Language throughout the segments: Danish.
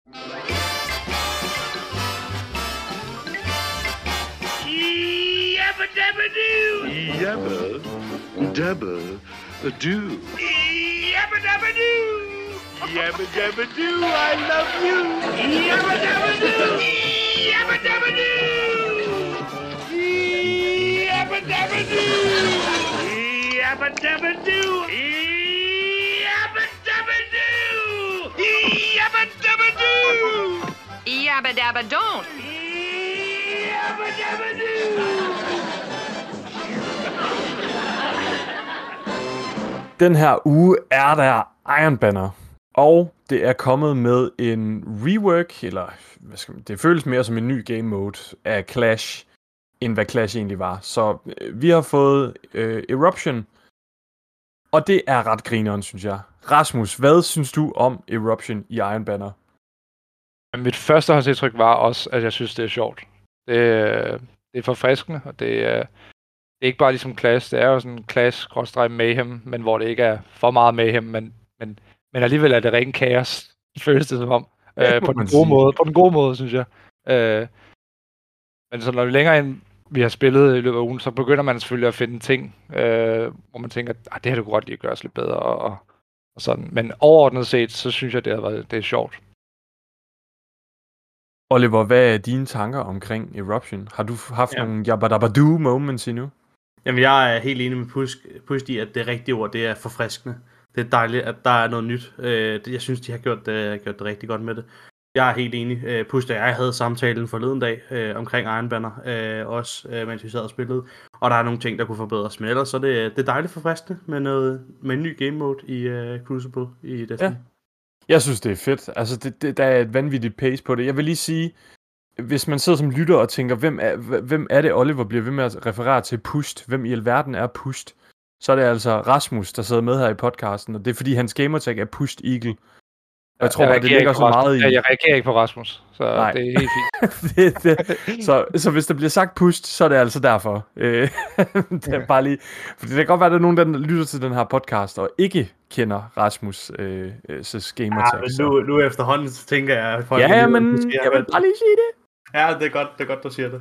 Yabba dabba doo! Yabba dabba do. Yabba dabba doo! Yabba dabba do, I love you. Yabba dabba doo! Yabba dabba doo! Yabba dabba doo! Yabba dabba doo! Yabba dabba doo! Yabba dabba doo! Yabba dabba don't. Yabba dabba doo! Den her uge er der Iron Banner, og det er kommet med en rework, eller det føles mere som en ny game mode af Clash, end hvad Clash egentlig var. Så vi har fået Eruption, og det er ret grineren, synes jeg. Rasmus, hvad synes du om Eruption i Iron Banner? Mit førstehåndsindtryk var også, at jeg synes, det er sjovt. Det er forfriskende, og det er ikke bare ligesom Clash. Det er jo sådan Clash-mayhem, men hvor det ikke er for meget mayhem, men alligevel er det ren kaos, føles det som om. På den gode måde, synes jeg. Men så når vi længere ind vi har spillet i løbet af ugen, så begynder man selvfølgelig at finde ting, hvor man tænker, at det her kunne godt lige gøres lidt bedre og sådan. Men overordnet set, så synes jeg, det er sjovt. Oliver, hvad er dine tanker omkring Eruption? Har du haft nogle jabba-dabba-doo moments endnu? Jamen, jeg er helt enig med Push i, at det rigtige ord, det er forfriskende. Det er dejligt, at der er noget nyt. Jeg synes, de har gjort det rigtig godt med det. Jeg er helt enig. Push, jeg havde samtalen forleden dag omkring Iron Banner, også mens vi sad og spillede. Og der er nogle ting, der kunne forbedres. Men ellers så det er dejligt forfriskende med en ny game mode i Crucible i Destiny. Ja. Jeg synes, det er fedt. Altså, der er et vanvittigt pace på det. Jeg vil lige sige, hvis man sidder som lytter og tænker, hvem er det, Oliver bliver ved med at referere til Pushed? Hvem i alverden er Pushed? Så er det altså Rasmus, der sidder med her i podcasten, og det er fordi, hans gamertag er Pushed Eagle. Og jeg tror bare, det ligger så meget i... Jeg reagerer ikke på Rasmus, så nej. Det er helt fint. Så hvis der bliver sagt Pushed, så er det altså derfor. Det er bare lige... Fordi det kan godt være, at der er nogen, der lytter til den her podcast, og ikke kender Rasmus' gamertag. Ja, men nu efterhånden, så tænker jeg... At men jeg vil bare lige sige det. Ja, det er godt, du siger det.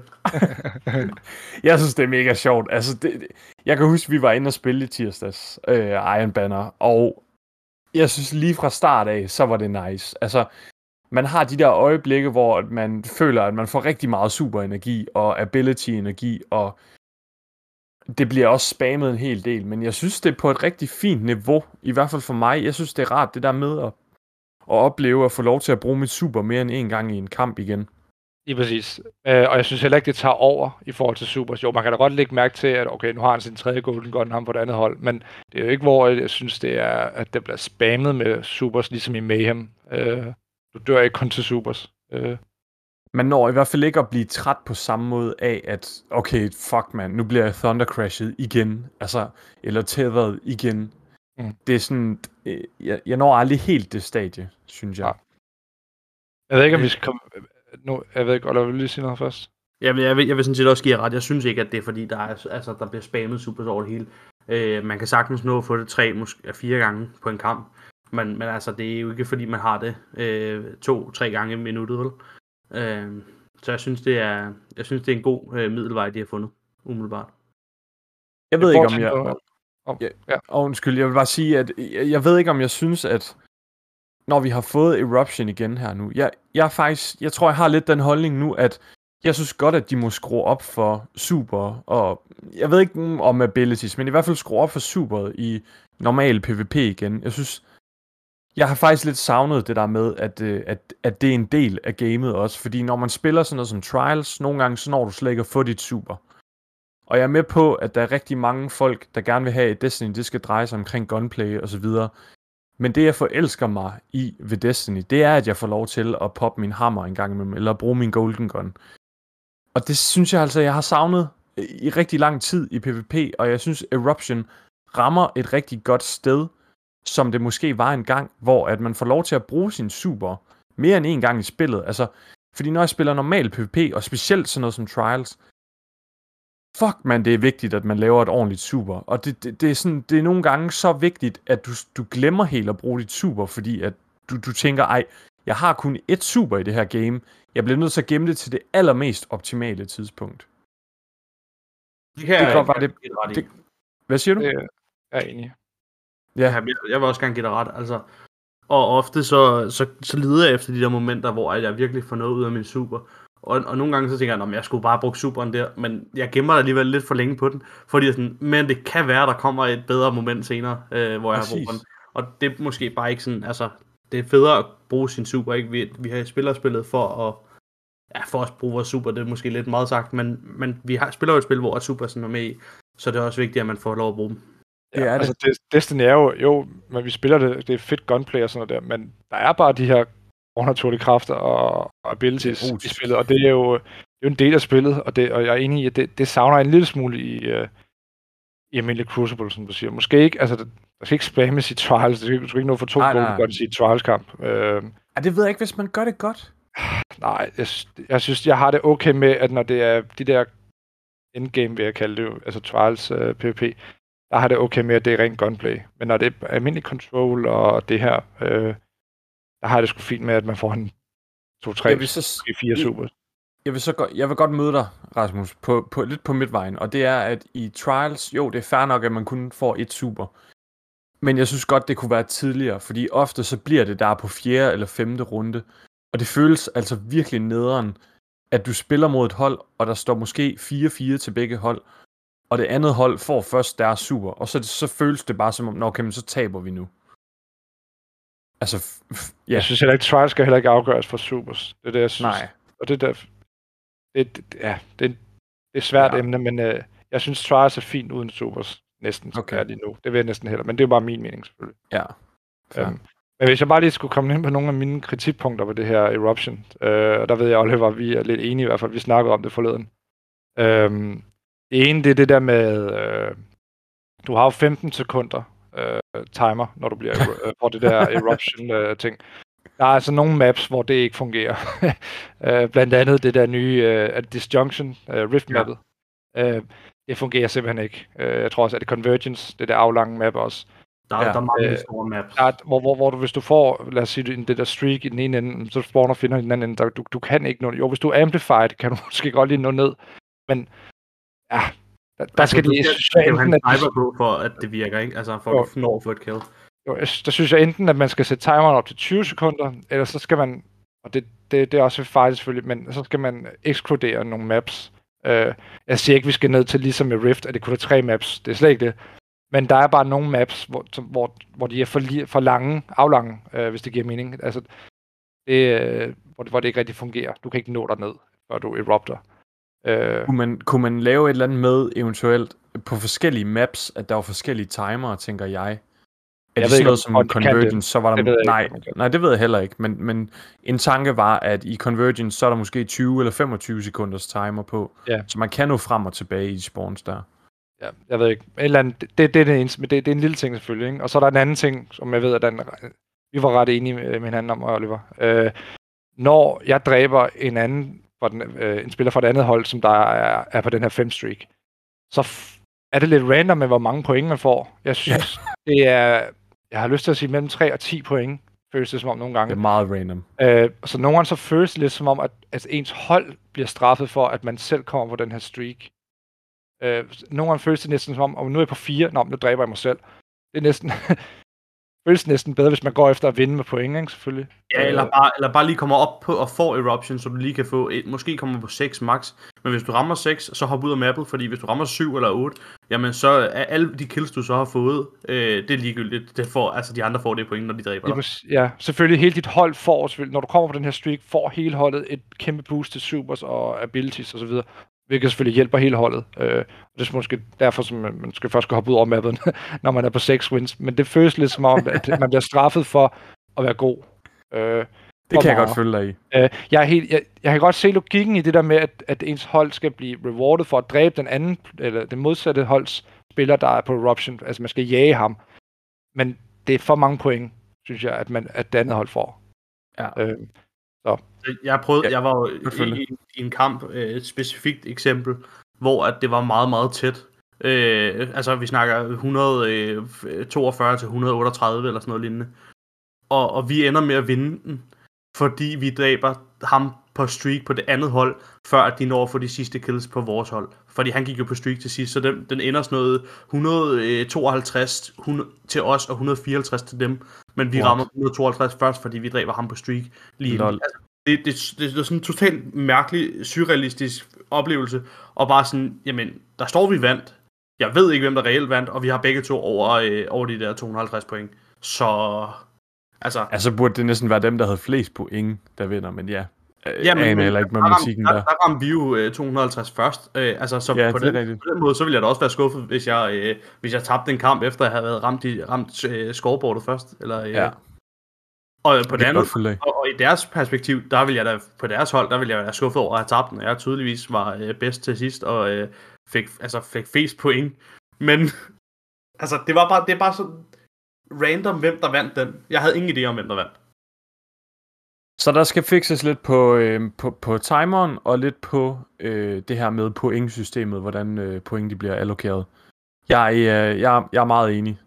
Jeg synes, det er mega sjovt. Altså, jeg kan huske, vi var inde og spille i tirsdags, Iron Banner, og jeg synes lige fra start af, så var det nice. Altså, man har de der øjeblikke, hvor man føler, at man får rigtig meget superenergi og ability-energi, og det bliver også spammet en hel del, men jeg synes, det er på et rigtig fint niveau, i hvert fald for mig. Jeg synes, det er rart, det der med at opleve at få lov til at bruge mit super mere end en gang i en kamp igen. Lige præcis. Og jeg synes heller ikke, det tager over i forhold til Supers. Jo, man kan da godt lægge mærke til, at okay, nu har han sin tredje Golden Gun, ham på det andet hold, men det er jo ikke, hvor jeg synes, det er, at det bliver spammet med Supers, ligesom i Mayhem. Du dør ikke kun til Supers. Man når i hvert fald ikke at blive træt på samme måde af, at okay, fuck man, nu bliver jeg Thunder Crashet igen, altså, eller tethered igen. Det er sådan, jeg når aldrig helt det stadie, synes jeg. Ja. Jeg ved ikke, om vi skal komme... Nu, jeg ved ikke, eller vil du lige sige noget først? Jeg vil sådan set også give jer ret. Jeg synes ikke, at det er fordi, der bliver spammet super over det hele. Man kan sagtens nå at få det 3, måske 4 gange på en kamp. Men altså, det er jo ikke fordi, man har det 2-3 gange i minuttet, vel? Så jeg synes, det er en god middelvej, de har fundet, umiddelbart. Jeg ved ikke, om jeg... Undskyld, jeg vil bare sige, at jeg ved ikke, om jeg synes, at når vi har fået Eruption igen her nu, jeg tror, jeg har lidt den holdning nu, at jeg synes godt, at de må skrue op for super, og jeg ved ikke om abilities, men i hvert fald skrue op for super i normal PvP igen. Jeg synes, jeg har faktisk lidt savnet det der med, at det er en del af gamet også, fordi når man spiller sådan noget som Trials, nogle gange så når du slet ikke at få dit super. Og jeg er med på, at der er rigtig mange folk, der gerne vil have, at Destiny det skal dreje sig omkring gunplay og så videre. Men det, jeg forelsker mig i ved Destiny, det er, at jeg får lov til at poppe min hammer en gang imellem, eller bruge min golden gun. Og det synes jeg altså, jeg har savnet i rigtig lang tid i PvP, og jeg synes, Eruption rammer et rigtig godt sted, som det måske var en gang, hvor at man får lov til at bruge sin super mere end en gang i spillet. Altså, fordi når jeg spiller normal PvP, og specielt sådan noget som Trials, fuck man, det er vigtigt, at man laver et ordentligt super. Og det er nogle gange så vigtigt, at du glemmer helt at bruge dit super, fordi at du tænker, ej, Jeg har kun et super i det her game. Jeg bliver nødt til at gemme det til det allermest optimale tidspunkt. Det kan jeg godt være det. Hvad siger du? Jeg er enig. Ja, jeg vil også gerne give dig ret. Altså, og ofte så leder jeg efter de der momenter, hvor jeg virkelig får noget ud af min super. Og nogle gange så tænker jeg, at jeg skulle bare bruge superen der, men jeg gemmer alligevel lidt for længe på den, fordi sådan, men det kan være, der kommer et bedre moment senere, hvor jeg har brug for den. Og det er måske bare ikke sådan, altså, det er federe at bruge sin super, ikke? Vi har spillet for at bruge vores super, det er måske lidt meget sagt, men vi spiller jo et spil, hvor super sådan er med i, så det er også vigtigt, at man får lov at bruge dem. Ja, det er det. Altså, Destiny er jo, men vi spiller det er fedt gunplay og sådan noget der, men der er bare de her overnaturlige kræfter og abilities i spillet, og det er jo en del af spillet, og jeg er enig i, at det savner en lille smule i almindelig Crucible, som du siger. Måske ikke, altså der skal ikke spammes i Trials, du skal ikke nå for 2 golden guns i et Trials-kamp. Det ved jeg ikke, hvis man gør det godt. Nej, jeg synes, jeg har det okay med, at når det er de der endgame, vil jeg kalde det jo, altså Trials PvP, der har det okay med, at det er rent gunplay. Men når det er almindelig control og det her, der har det sgu fint med, at man får en 2-3, 4 super. Jeg vil godt møde dig, Rasmus, på lidt på midtvejen, og det er, at i Trials, jo, det er fair nok, at man kun får et super. Men jeg synes godt, det kunne være tidligere, fordi ofte så bliver det der på 4. eller 5. runde, og det føles altså virkelig nederen, at du spiller mod et hold, og der står måske 4-4 til begge hold, og det andet hold får først deres super, og så føles det bare som om, okay, men så taber vi nu. Altså, ja. Jeg synes heller ikke, Trials skal heller ikke afgøres for supers. Det er det, jeg synes. Nej. Og det der, det er svært emne, men jeg synes, Trials er fint uden supers. Næsten, okay. Lige nu. Det vil jeg næsten heller, men det er bare min mening, selvfølgelig. Ja. Men hvis jeg bare lige skulle komme ind på nogle af mine kritikpunkter på det her Eruption, og der ved jeg, Oliver, vi er lidt enige i hvert fald, vi snakkede om det forleden. Det ene, det er det der med, du har jo 15 sekunder timer, når du bliver på det der Eruption-ting. Der er altså nogle maps, hvor det ikke fungerer. Blandt andet det der nye Disjunction, Rift-mappet. Ja. Det fungerer simpelthen ikke. Jeg tror også, at det Convergence, det der aflange map også. Der er mange store maps. Hvor du, hvis du får, lad os sige, det der streak i den ene ende, så spawner og finder i den anden ende, du kan ikke nå. Jo, hvis du er amplified, kan du måske godt lige nå ned. Men ja, der skal de jo have en timer på, for at det virker, ikke? Altså for at nå at få et kill. Jo, der synes jeg enten, at man skal sætte timeren op til 20 sekunder, eller så skal man, og det er også fejl selvfølgelig, men så skal man ekskludere nogle maps. Jeg siger ikke, vi skal ned til ligesom med Rift, at det kun er 3 maps. Det er slet ikke det. Men der er bare nogle maps, hvor de er for lange, aflange, hvis det giver mening. Altså, hvor det ikke rigtig fungerer. Du kan ikke nå derned, før du erupter. Kunne man lave et eller andet med, eventuelt, på forskellige maps, at der var forskellige timere, tænker jeg? Er det sådan noget som Convergence, så var der... Nej, det ved jeg heller ikke. Men en tanke var, at i Convergence, så er der måske 20 eller 25 sekunders timer på. Ja. Så man kan nå frem og tilbage i spawns der. Ja, jeg ved ikke. Det er det eneste, men det er en lille ting selvfølgelig. Ikke? Og så er der en anden ting, som jeg ved, at vi var ret enige med hinanden om, Oliver. Når jeg dræber en spiller fra et andet hold, som der er på den her 5-streak, så er det lidt random med, hvor mange point man får. Jeg synes, det er... Jeg har lyst til at sige mellem 3 og 10 point, føles det som om nogle gange. Det er meget random. Så nogle gange så føles det lidt som om, at ens hold bliver straffet for, at man selv kommer på den her streak. Nogle gange føles det næsten som om, nu er jeg på 4, nu dræber jeg mig selv. Det er næsten... føles næsten bedre, hvis man går efter at vinde med point, ikke? Selvfølgelig. Ja, eller bare lige kommer op på og får Eruption, så du lige kan få måske kommer på 6 max. Men hvis du rammer 6, så hop ud af mappet, fordi hvis du rammer 7 eller 8, jamen så er alle de kills, du så har fået, det er ligegyldigt. Altså de andre får det point, når de dræber dig. Ja, selvfølgelig hele dit hold får, når du kommer på den her streak, får hele holdet et kæmpe boost til supers og abilities osv., hvilket selvfølgelig hjælper hele holdet. Det er måske derfor, som man skal først hoppe ud over mappen, når man er på 6 wins. Men det føles lidt som om, at man bliver straffet for at være god. Det kan jeg godt følge dig i. Jeg kan godt se logikken i det der med, at ens hold skal blive rewarded for at dræbe den anden, eller den modsatte holds spiller, der er på Eruption. Altså man skal jage ham. Men det er for mange point, synes jeg, at det andet hold får. Ja. Så. Jeg var jo i en kamp, et specifikt eksempel, hvor at det var meget, meget tæt. Altså vi snakker 142 til 138 eller sådan noget lignende. Og vi ender med at vinde den, fordi vi dræber ham på streak på det andet hold, før at de når at få de sidste kills på vores hold. Fordi han gik jo på streak til sidst, så den ender sådan noget 152 til os og 154 til dem. Men vi rammer 152 først, fordi vi dræber ham på streak lige inden. Altså, det er sådan en totalt mærkelig, surrealistisk oplevelse. Og bare sådan, jamen, der står vi vandt. Jeg ved ikke, hvem der reelt vandt, og vi har begge to over de der 250 point. Så... Altså burde det næsten være dem, der havde flest point, der vinder, men ja. Men eller ikke med musikken der. Der ramte vi jo 250 først. Så ja, på den måde, så ville jeg da også være skuffet, hvis jeg tabte en kamp, efter at have været ramt scoreboardet først. Eller, ja. Og på det andet, og i deres perspektiv, der vil jeg da, på deres hold, der vil jeg være skuffet over at have tabt den. Jeg tydeligvis var bedst til sidst, og fik flest point. Men, altså, det er bare så random, hvem der vandt den. Jeg havde ingen idé om, hvem der vandt. Så der skal fikses lidt på timeren, og lidt på det her med pointsystemet, hvordan point de bliver allokeret. Jeg er meget enig.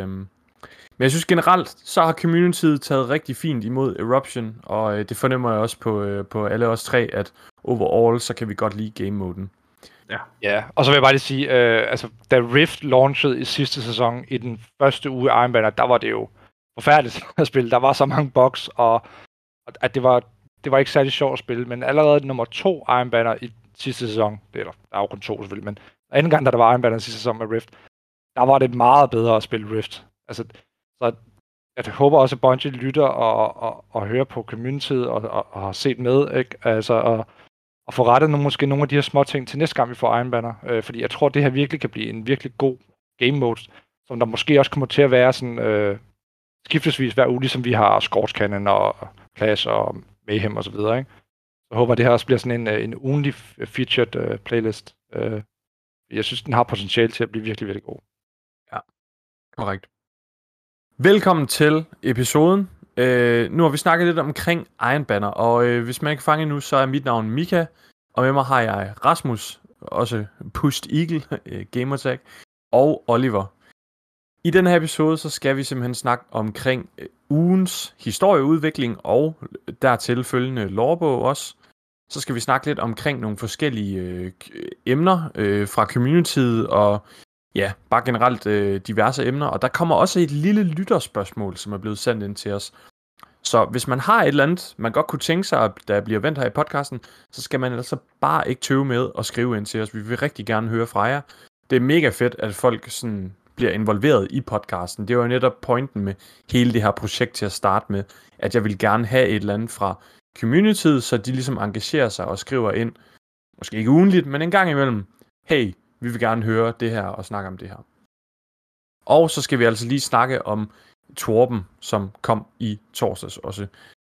Men jeg synes generelt, så har communityet taget rigtig fint imod Eruption, og det fornemmer jeg også på alle os tre, at overall, så kan vi godt lide game-moden. Ja, og så vil jeg bare lige sige, da Rift launchede i sidste sæson, i den første uge af Iron Banner, der var det jo forfærdeligt at spille. Der var så mange bugs, og at det var ikke særlig sjovt at spille, men allerede nummer 2 Iron Banner i sidste sæson, der er jo kun 2 selvfølgelig, men anden gang, da der var Iron Banner i sidste sæson med Rift, der var det meget bedre at spille Rift. Altså, så jeg håber også, at Bungie lytter og hører på communityet og har set med, ikke? Altså, og få rettet nogle af de her små ting til næste gang, vi får Iron Banner. Fordi jeg tror, det her virkelig kan blive en virkelig god game mode, som der måske også kommer til at være sådan skiftesvis hver uge, ligesom vi har Scorch Cannon og Clash og Mayhem og så videre, ikke? Så håber, det her også bliver sådan en ugenlig featured playlist. Jeg synes, den har potentiale til at blive virkelig, virkelig god. Ja, korrekt. Velkommen til episoden. Nu har vi snakket lidt omkring Iron Banner, og hvis man ikke fanger nu, så er mit navn Mika, og med mig har jeg Rasmus, også Pushed Eagle, Gamertag, og Oliver. I den her episode, så skal vi simpelthen snakke omkring ugens historieudvikling, og dertil følgende lorebog også. Så skal vi snakke lidt omkring nogle forskellige emner fra communityet, og ja, bare generelt diverse emner. Og der kommer også et lille lytterspørgsmål, som er blevet sendt ind til os. Så hvis man har et eller andet, man godt kunne tænke sig, at der bliver vendt her i podcasten, så skal man altså bare ikke tøve med at skrive ind til os. Vi vil rigtig gerne høre fra jer. Det er mega fedt, at folk sådan bliver involveret i podcasten. Det var jo netop pointen med hele det her projekt til at starte med, at jeg vil gerne have et eller andet fra communityet, så de ligesom engagerer sig og skriver ind, måske ikke ugenligt, men en gang imellem, hey, vi vil gerne høre det her og snakke om det her. Og så skal vi altså lige snakke om Torben, som kom i torsdags også.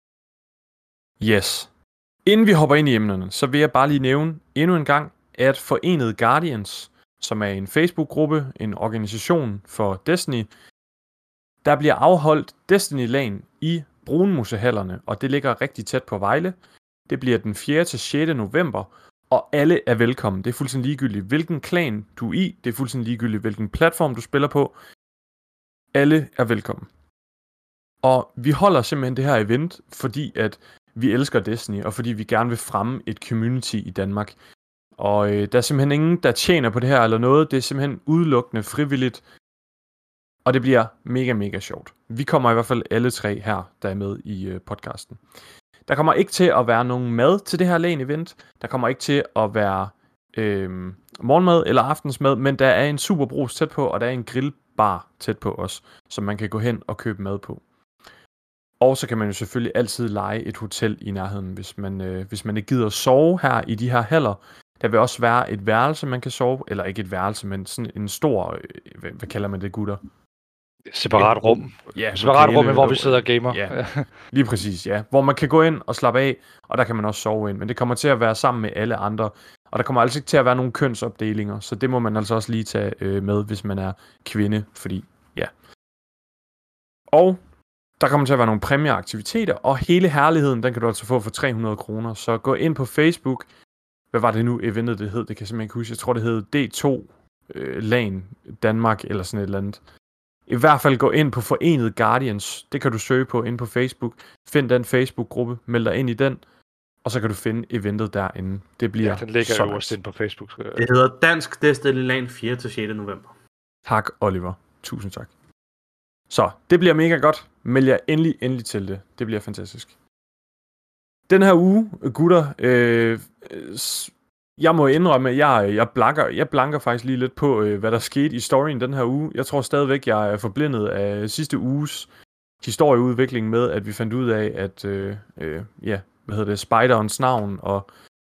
Yes. Inden vi hopper ind i emnerne, så vil jeg bare lige nævne endnu en gang, at Forenede Guardians, som er en Facebook-gruppe, en organisation for Destiny, der bliver afholdt Destiny-LAN i Brunmusehallerne, og det ligger rigtig tæt på Vejle. Det bliver den 4. til 6. november, og alle er velkommen. Det er fuldstændig ligegyldigt, hvilken klan du er i. Det er fuldstændig ligegyldigt, hvilken platform du spiller på. Alle er velkommen. Og vi holder simpelthen det her event, fordi at vi elsker Destiny, og fordi vi gerne vil fremme et community i Danmark. Og der er simpelthen ingen, der tjener på det her eller noget. Det er simpelthen udelukkende frivilligt. Og det bliver mega, mega sjovt. Vi kommer i hvert fald alle tre her, der er med i podcasten. Der kommer ikke til at være nogen mad til det her LAN-event. Der kommer ikke til at være morgenmad eller aftensmad, men der er en superbrus tæt på, og der er en grillbar tæt på os, som man kan gå hen og købe mad på. Og så kan man jo selvfølgelig altid leje et hotel i nærheden, hvis man ikke gider at sove her i de her haller. Der vil også være et værelse, man kan sove, eller ikke et værelse, men sådan en stor, hvad kalder man det, gutter? Separat rum. Ja, separat rum, hvor vi sidder og gamer. Ja, lige præcis, ja. Hvor man kan gå ind og slappe af, og der kan man også sove ind. Men det kommer til at være sammen med alle andre. Og der kommer altså ikke til at være nogen kønsopdelinger, så det må man altså også lige tage med, hvis man er kvinde, fordi, ja. Og der kommer til at være nogle præmieaktiviteter, og hele herligheden, den kan du altså få for 300 kroner. Så gå ind på Facebook. Hvad var det nu, eventet det hed? Det kan jeg simpelthen ikke huske. Jeg tror, det hed D2 LAN Danmark, eller sådan et eller andet. i hvert fald gå ind på Forenet Guardians. Det kan du søge på inde på Facebook. Find den Facebook-gruppe, meld dig ind i den, og så kan du finde eventet derinde. Det bliver den ligger så øverst inde på Facebook. Det hedder Dansk Destiny LAN 4 til 6. november. Tak, Oliver. Tusind tak. Så, det bliver mega godt. Meld jer endelig til det. Det bliver fantastisk. Den her uge, gutter, jeg må indrømme, at jeg blanker faktisk lige lidt på, hvad der skete i storyen den her uge. Jeg tror stadigvæk, jeg er forblindet af sidste uges historieudvikling med, at vi fandt ud af, at Spiderens navn og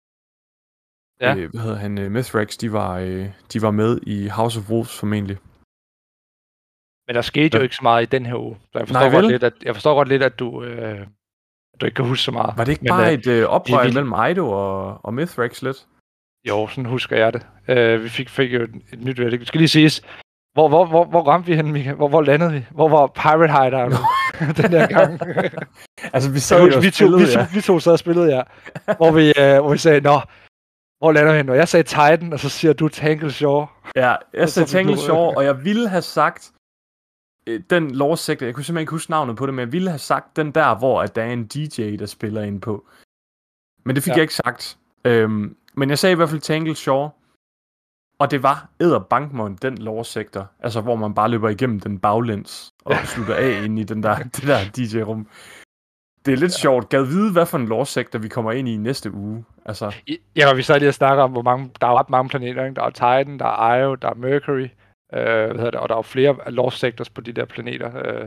Mithrax, de var med i House of Wolves formentlig. Men der skete jo ikke så meget i den her uge. Så jeg forstår godt lidt, at du ikke kan huske så meget. Var det ikke bare et oprør mellem Eido og Mithrax lidt? Jo, sådan husker jeg det. Vi fik jo et nyt relic. Det skal lige siges, hvor ramte vi henne, Mika? Hvor landede vi? Hvor var Pirate Hideout den der gang? Altså, vi sad jo og spillede, vi to sad og spillede, ja. Hvor vi sagde, hvor lander vi henne? Og jeg sagde Titan, og så siger du Tangle Shore. Ja, jeg sagde Tangle Shore, og jeg ville have sagt den lore-sektor, jeg kunne simpelthen ikke huske navnet på det, men jeg ville have sagt den der, hvor at der er en DJ, der spiller ind på. Men det fik jeg ikke sagt. Men jeg sagde i hvert fald Tangle Shore, og det var edderbankmon, den lore-sektor, altså hvor man bare løber igennem den baglæns og slutter af ind i det der DJ-rum. Det er lidt sjovt. Gad vide, hvad for en lore-sektor vi kommer ind i næste uge. Altså. Ja, vi så lige at snakke om, hvor mange, der er ret mange planeter, ikke? Der er Titan, der er Io, der er Mercury, og der er flere lore-sectors på de der planeter,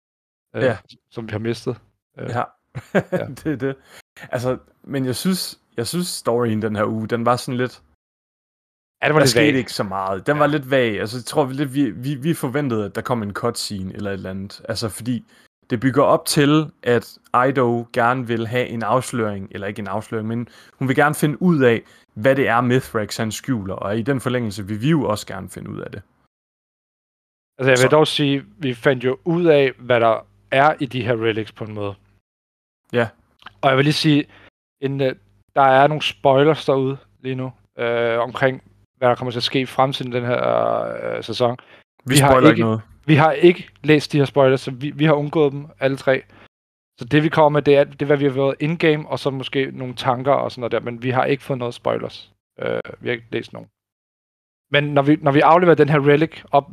som vi har mistet. Ja, det er det. Altså, men jeg synes storyen den her uge, den var sådan lidt... Ja, det var der lidt skete vag. ikke så meget. Den var lidt vag. Altså, jeg tror vi forventede, at der kom en cutscene eller et eller andet. Altså, fordi det bygger op til, at Eido gerne vil have en afsløring, eller ikke en afsløring, men hun vil gerne finde ud af, hvad det er, Mithrax han skjuler. Og i den forlængelse vil vi jo også gerne finde ud af det. Altså, jeg vil dog sige, vi fandt jo ud af, hvad der er i de her relics på en måde. Ja. Og jeg vil lige sige, der er nogle spoilers derude lige nu, omkring, hvad der kommer til at ske i fremtiden den her sæson. Vi spoiler ikke noget. Vi har ikke læst de her spoilers, så vi har undgået dem alle tre. Så det vi kommer med, det er hvad vi har været in-game, og så måske nogle tanker og sådan noget der, men vi har ikke fået noget spoilers. Vi har ikke læst nogen. Men når vi afleverer den her relic op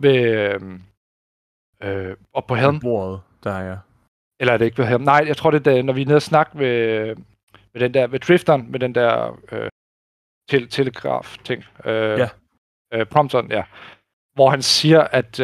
op på Helm. Bordet, der er. Eller er det ikke på Helm? Nej, jeg tror det er, når vi er nede og snakke med den der, ved Drifteren, med den der telegraf-ting. Prompton, ja. Hvor han siger, at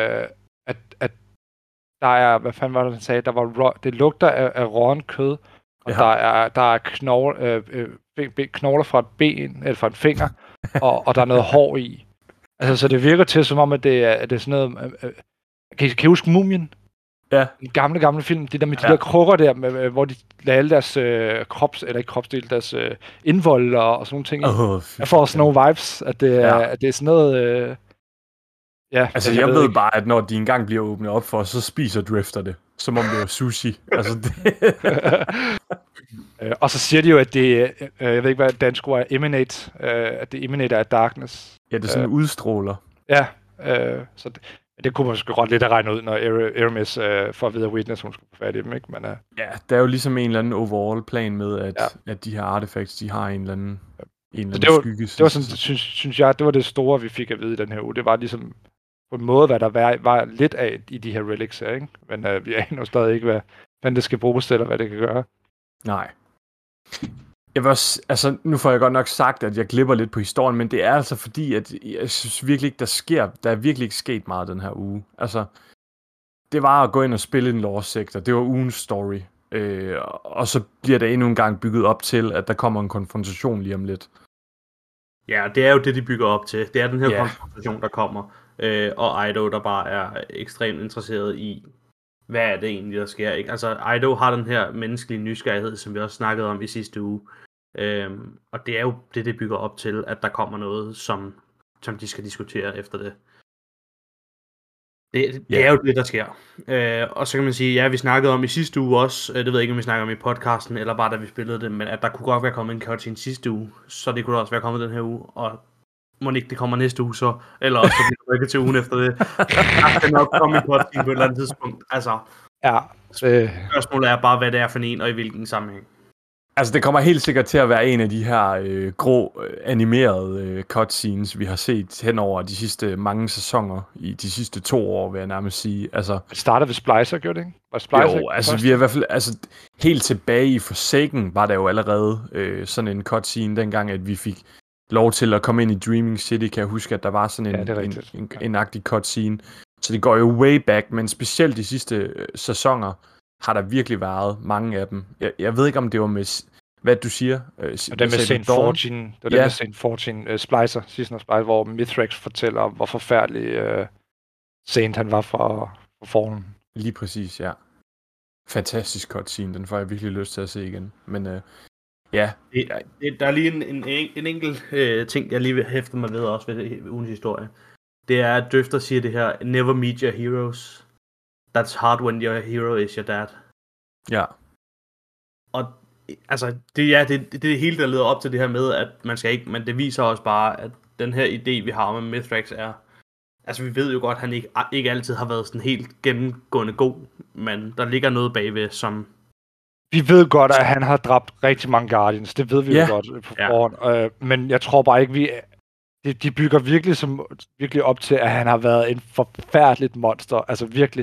der er, hvad fanden var det, han sagde? Det lugter af rådent kød, og der er knogler fra et ben, eller fra en finger, og der er noget hår i. Altså, så det virker til, som om, at det er sådan noget... Kan I huske Mumien? Ja. En gamle film, det der med de der krukker der, hvor de lader alle deres deres indvold og sådan nogle ting. Jeg får sådan nogle vibes, at det er sådan noget... altså, jeg ved bare, at når de engang bliver åbnet op for, så spiser Drifter det, som om det var sushi. Altså, det... og så siger de jo, at det, jeg ved ikke, hvad dansk ord er, emanate, at det emanater af darkness. Ja, det er sådan udstråler. Ja, så det kunne man sgu godt lidt at regne ud, når Aramis får at vide af Witness, hun skulle få fat i dem, ikke? Men, ja, der er jo ligesom en eller anden overall plan med, at de her artifacts, de har en eller anden skygge. Det var sådan, synes jeg, det var det store, vi fik at vide i den her uge. Det var ligesom på en måde, hvad der var lidt af i de her relics her, ikke? Men vi aner jo stadig ikke, hvad det skal bruges til, eller hvad det kan gøre. Nej. Jeg vil også, altså, nu får jeg godt nok sagt, at jeg glipper lidt på historien, men det er altså fordi, at jeg synes virkelig ikke, der er virkelig ikke sket meget den her uge. Altså, det var at gå ind og spille en lore-sektor. Det var ugens story. Og så bliver der endnu en gang bygget op til, at der kommer en konfrontation lige om lidt. Ja, det er jo det, de bygger op til. Det er den her konfrontation, der kommer. Og Eido, der bare er ekstremt interesseret i, hvad er det egentlig, der sker, ikke? Altså, Eido har den her menneskelige nysgerrighed, som vi også snakkede om i sidste uge. Og det er jo det bygger op til, at der kommer noget, som de skal diskutere efter det. Det er jo det, der sker. Og så kan man sige, ja, vi snakkede om i sidste uge også, det ved jeg ikke, om vi snakker om i podcasten, eller bare da vi spillede det, men at der kunne godt være kommet en cutscene sidste uge, så det kunne også være kommet den her uge, og må ikke det kommer næste uge så, eller også så bliver det rykket til ugen efter det. Der skal nok komme en podcast på et eller andet tidspunkt. Altså, Ja. spørgsmålet er bare, hvad det er for en, og i hvilken sammenhæng. Altså, det kommer helt sikkert til at være en af de her grå animerede cutscenes, vi har set hen over de sidste mange sæsoner, i de sidste 2 år, vil jeg nærmest sige. Altså, Det startede ved Splicer, gjorde det ikke? Var Splicer jo, ikke altså først? vi er i hvert fald, altså helt tilbage i Forsaken var der jo allerede sådan en cutscene, dengang at vi fik lov til at komme ind i Dreaming City, kan jeg huske, at der var sådan Ja, det er rigtigt. en agtig cutscene. Så det går jo way back, men specielt de sidste sæsoner har der virkelig været mange af dem. Jeg ved ikke, om det var med, hvad du siger? Og det med Saint 14, det var det med Saint 14 Splicer, Season of Splicer, hvor Mithrax fortæller, hvor forfærdelig Saint han var for Fallen. Lige præcis, ja. Fantastisk cutscene, den får jeg virkelig lyst til at se igen. Men ja. Der er lige en enkelt ting, jeg lige vil hæfte mig ved også ved ugens historie. Det er, at Drifter siger det her, never meet your heroes. That's hard when your hero is your dad. Ja. Og altså, det er det hele, der leder op til det her med, at man skal ikke, men det viser også bare, at den her idé, vi har med Mithrax er, altså vi ved jo godt, at han ikke altid har været sådan helt gennemgående god, men der ligger noget bagved, som... Vi ved godt, at han har dræbt rigtig mange Guardians, det ved vi jo godt på forhånd, men jeg tror bare ikke, de bygger virkelig op til, at han har været en forfærdeligt monster, altså virkelig,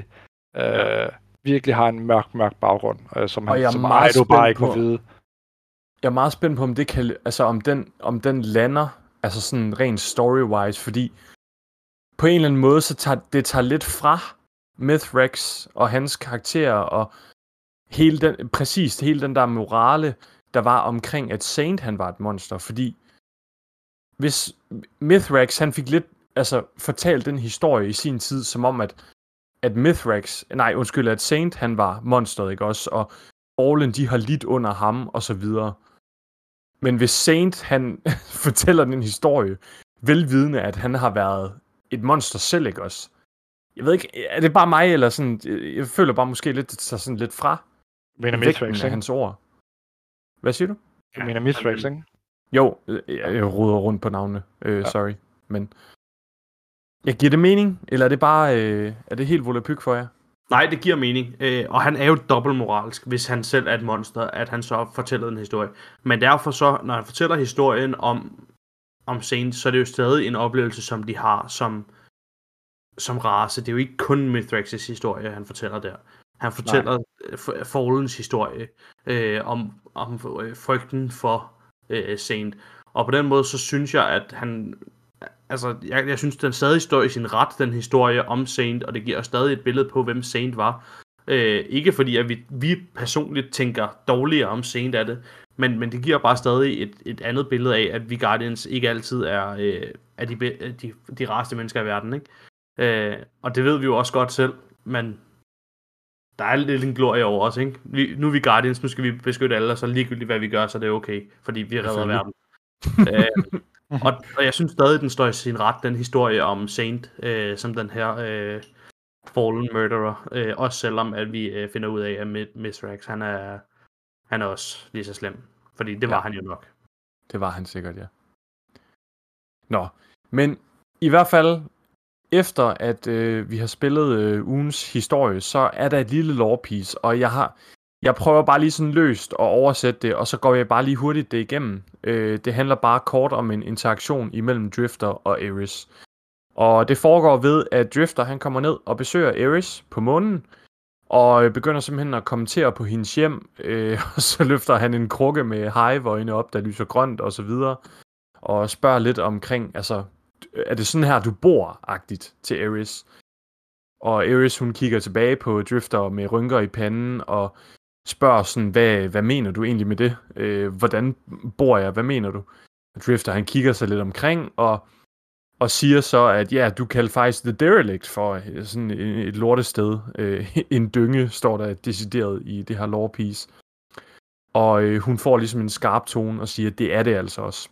virkelig har en mørk baggrund, som Aido bare ikke må vide. Jeg er meget spændt på, om det kan, altså om den lander, altså sådan rent story-wise, fordi på en eller anden måde, så tager lidt fra Mithrax og hans karakter, og hele den der morale, der var omkring, at Saint han var et monster, fordi hvis Mithrax, han fik lidt, altså fortalt den historie i sin tid, som om, at Saint han var monsteret, ikke også, og Fallen, de har lidt under ham, og så videre. Men hvis Saint, han fortæller den historie, velvidende, at han har været et monster selv, ikke også? Jeg ved ikke, er det bare mig, eller sådan, jeg føler bare måske lidt, det tager sådan lidt fra Mithrax, af hans ord. Hvad siger du? Du mener Mithrax, ikke? Jo, jeg roder rundt på navnene, sorry, men jeg giver det mening, eller er det bare, er det helt volapyk for jer? Nej, det giver mening, og han er jo dobbeltmoralsk, hvis han selv er et monster, at han så fortæller en historie. Men derfor så, når han fortæller historien om Saint, så er det jo stadig en oplevelse, som de har som race. Det er jo ikke kun Mithrax's historie, han fortæller der. Han fortæller Fallens historie om frygten for Saint. Og på den måde, så synes jeg, at han... Altså, jeg synes, den stadig står i sin ret, den historie om Saint, og det giver stadig et billede på, hvem Saint var. Ikke fordi, at vi personligt tænker dårligere om Saint af det, men det giver bare stadig et andet billede af, at vi Guardians ikke altid er de rareste mennesker i verden, ikke? Og det ved vi jo også godt selv, men der er lidt en glorie over os, ikke? Nu er vi Guardians, nu skal vi beskytte alle, og så ligegyldigt hvad vi gør, så det er okay, fordi vi redder verden. Og jeg synes stadig, den står i sin ret, den historie om Saint, som den her Fallen Murderer, også selvom at vi finder ud af, at Mithrax, han er også lige så slem, fordi det var han jo nok. Det var han sikkert, ja. Nå, men i hvert fald, efter at vi har spillet ugens historie, så er der et lille lore piece, og jeg prøver bare lige sådan løst at oversætte det, og så går jeg bare lige hurtigt det igennem. Det handler bare kort om en interaktion imellem Drifter og Ares. Og det foregår ved, at Drifter han kommer ned og besøger Ares på månen, og begynder simpelthen at kommentere på hendes hjem, og så løfter han en krukke med hive-øjne op, der lyser grønt og så videre, og spørger lidt omkring, altså, er det sådan her, du bor-agtigt til Ares? Og Ares, hun kigger tilbage på Drifter med rynker i panden, og spørger sådan, hvad mener du egentlig med det? Hvordan bor jeg? Hvad mener du? Drifter, han kigger sig lidt omkring, og siger så, at ja, du kalder faktisk The Derelict for sådan et lortested. En dynge, står der decideret i det her lore piece. Og hun får ligesom en skarp tone og siger, at det er det altså også.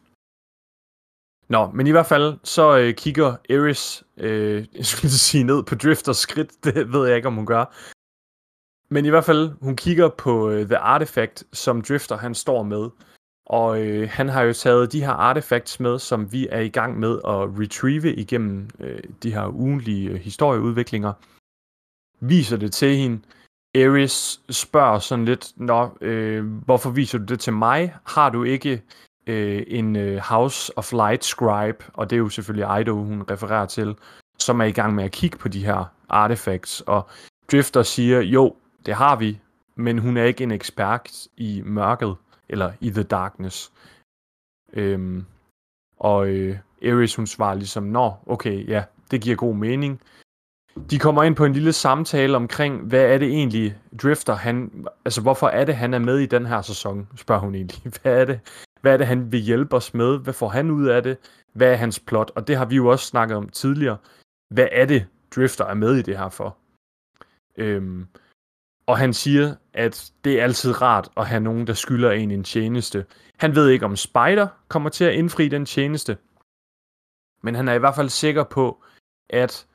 Nå, men i hvert fald, så kigger Ares, jeg skulle sige ned på Drifters skridt, det ved jeg ikke, om hun gør. Men i hvert fald, hun kigger på The Artifact, som Drifter han står med. Og han har jo taget de her artefacts med, som vi er i gang med at retrieve igennem de her ugentlige historieudviklinger. Viser det til hende. Aerys spørger sådan lidt, hvorfor viser du det til mig? Har du ikke en House of Light scribe, og det er jo selvfølgelig Eido, hun refererer til, som er i gang med at kigge på de her artefacts, og Drifter siger, jo, det har vi, men hun er ikke en ekspert i mørket, eller i the darkness. Aerys, hun svarer ligesom, okay, ja, det giver god mening. De kommer ind på en lille samtale omkring, hvad er det egentlig, Drifter, hvorfor er det, han er med i den her sæson, spørger hun egentlig. Hvad er det, han vil hjælpe os med? Hvad får han ud af det? Hvad er hans plot? Og det har vi jo også snakket om tidligere. Hvad er det, Drifter er med i det her for? Og han siger, at det er altid rart at have nogen, der skylder en tjeneste. Han ved ikke, om Spider kommer til at indfri den tjeneste. Men han er i hvert fald sikker på, at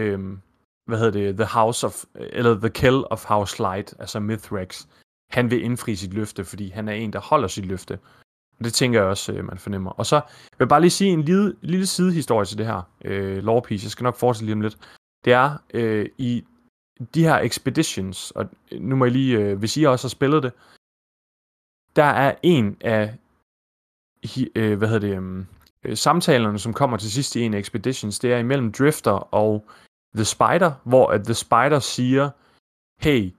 The Kill of House Light, altså Mithrax, han vil indfri sit løfte, fordi han er en, der holder sit løfte. Og det tænker jeg også, man fornemmer. Og så vil jeg bare lige sige en lille sidehistorie til det her lore piece. Jeg skal nok fortsætte lige om lidt. Det er i de her expeditions, og nu må jeg lige, hvis I også har spillet det, der er en af samtalerne, som kommer til sidst i en af expeditions, det er imellem Drifter og The Spider, hvor The Spider siger, hey,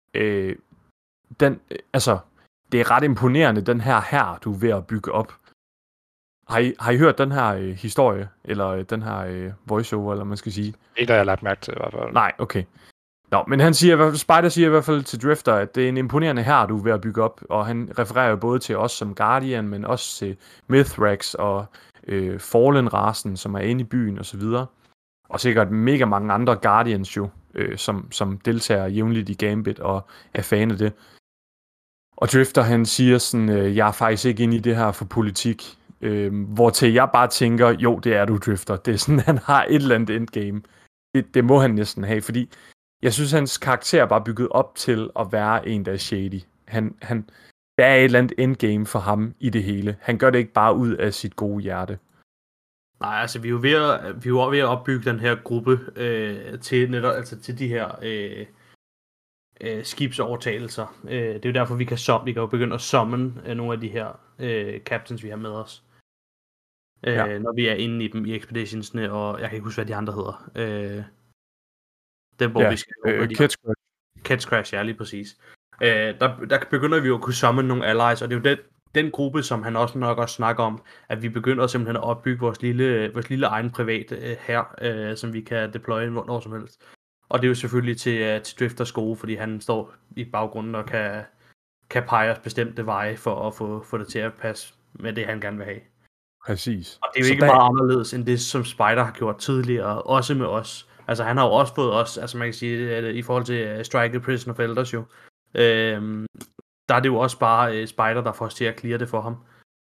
det er ret imponerende, den her du er ved at bygge op. Har I hørt den her historie, eller den her voiceover, eller man skal sige? Ikke, der jeg har lagt mærke til i hvert fald. Nej, okay. Men Spider siger i hvert fald til Drifter, at det er en imponerende her, du er ved at bygge op, og han refererer jo både til os som Guardian, men også til Mithrax og Fallen-rasen, som er inde i byen og så videre. Og sikkert mega mange andre Guardians jo, som deltager jævnligt i Gambit og er fan af det. Og Drifter, han siger sådan, jeg er faktisk ikke inde i det her for politik. Hvortil jeg bare tænker, jo, det er du, Drifter. Det er sådan, han har et eller andet endgame. Det må han næsten have, fordi jeg synes, hans karakter er bare bygget op til at være en, der er shady. Der er et eller andet endgame for ham i det hele. Han gør det ikke bare ud af sit gode hjerte. Nej, altså vi er jo ved at opbygge den her gruppe til de her skibsovertagelser. Det er jo derfor, vi kan jo begynde at summon nogle af de her captains, vi har med os. Når vi er inde i dem i expeditionsne, og jeg kan ikke huske, hvad de andre hedder. Den, hvor vi skal Catch Crash, ja, lige præcis. Der begynder vi jo at kunne summon nogle allies, og det er jo den gruppe, som han også nok også snakker om, at vi begynder simpelthen at opbygge vores lille egen privat her, som vi kan deploye når som helst. Og det er jo selvfølgelig til Drifters gode, fordi han står i baggrunden og kan pege os bestemte veje for at få det til at passe med det, han gerne vil have. Præcis. Og det er jo ikke meget anderledes end det, som Spider har gjort tidligere, også med os. Altså han har jo også fået os, altså man kan sige, i forhold til Strike the Prison of Elders jo, der er det jo også bare Spider, der får os til at clear det for ham.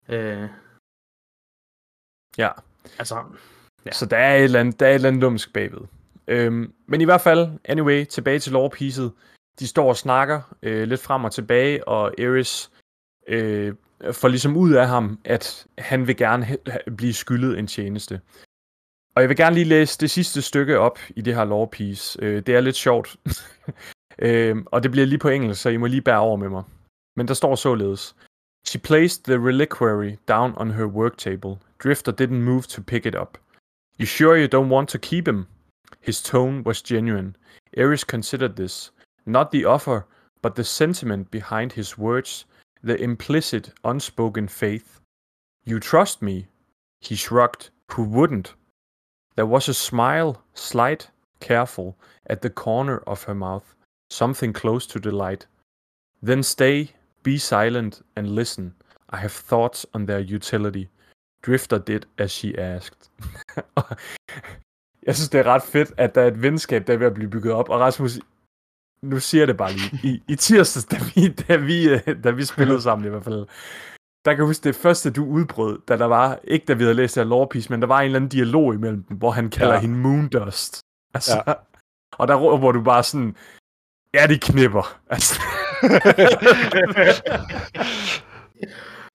Ja. Altså, ja. Så der er et eller andet lumsk bagved. Men i hvert fald, anyway, tilbage til lore-piecet. De står og snakker lidt frem og tilbage, og Aerys får ligesom ud af ham, at han vil gerne blive skyldet en tjeneste. Og jeg vil gerne lige læse det sidste stykke op i det her lore-piece. Det er lidt sjovt. Og det bliver lige på engelsk, så I må lige bære over med mig. Men der står således. She placed the reliquary down on her work table. Drifter didn't move to pick it up. You sure you don't want to keep him? His tone was genuine. Aerys considered this. Not the offer, but the sentiment behind his words. The implicit, unspoken faith. You trust me? He shrugged. Who wouldn't? There was a smile, slight, careful, at the corner of her mouth. Something close to delight. Then stay, be silent, and listen. I have thoughts on their utility. Drifter did as she asked. Jeg synes, det er ret fedt, at der er et venskab, der er ved at blive bygget op. Og Rasmus, nu siger jeg det bare lige. I tirsdags, da vi spillede sammen i hvert fald, der kan jeg huske det første, du udbrød, da der var, ikke da vi havde læst det her lore-piece, men der var en eller anden dialog imellem dem, hvor han kalder hende Moondust. Altså, ja. Og der råber du bare sådan, ja, de knipper. Altså.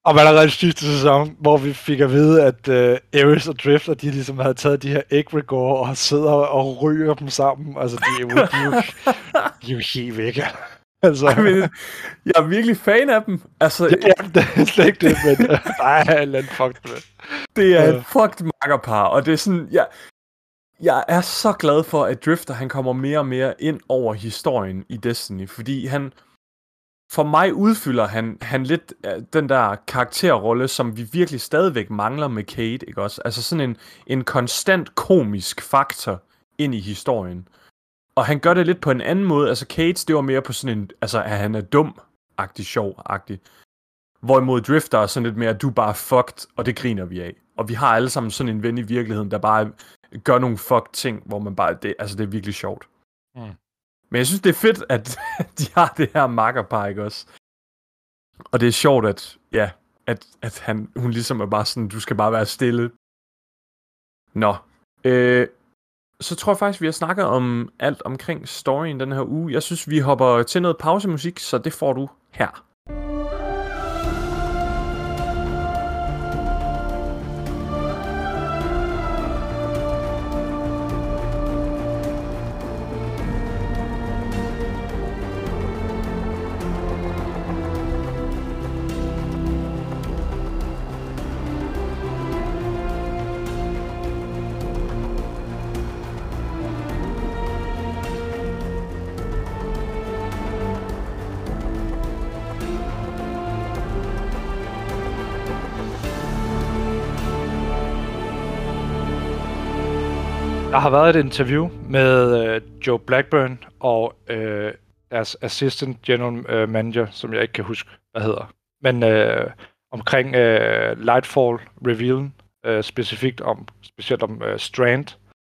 Og allerede i sidste sæson, hvor vi fik at vide, at Aerys og Drifter, de ligesom havde taget de her Egregore og sidder og ryger dem sammen. Altså, de er jo helt væk. Altså, jeg er virkelig fan af dem. Altså, det er slet ikke det, men der er en eller anden fucked med. Det er et fucked makkerpar, og det er sådan, jeg er så glad for, at Drifter, han kommer mere og mere ind over historien i Destiny, fordi for mig udfylder han lidt den der karakterrolle, som vi virkelig stadigvæk mangler med Cade, ikke også? Altså sådan en konstant komisk faktor ind i historien. Og han gør det lidt på en anden måde. Altså Cade, det var mere på sådan en, altså at han er dum-agtig, sjov-agtig. Hvorimod Drifter er sådan lidt mere, at du bare er fucked, og det griner vi af. Og vi har alle sammen sådan en ven i virkeligheden, der bare gør nogle fucked ting, hvor man bare, det er virkelig sjovt. Mm. Men jeg synes, det er fedt, at de har det her makkerpar, ikke også? Og det er sjovt, at hun ligesom er bare sådan, du skal bare være stille. Nå. Så tror jeg faktisk, vi har snakket om alt omkring storyen den her uge. Jeg synes, vi hopper til noget pausemusik, så det får du her. Der har været et interview med Joe Blackburn og deres assistant general manager, som jeg ikke kan huske, hvad hedder. Men omkring Lightfall revealen, specielt om Strand,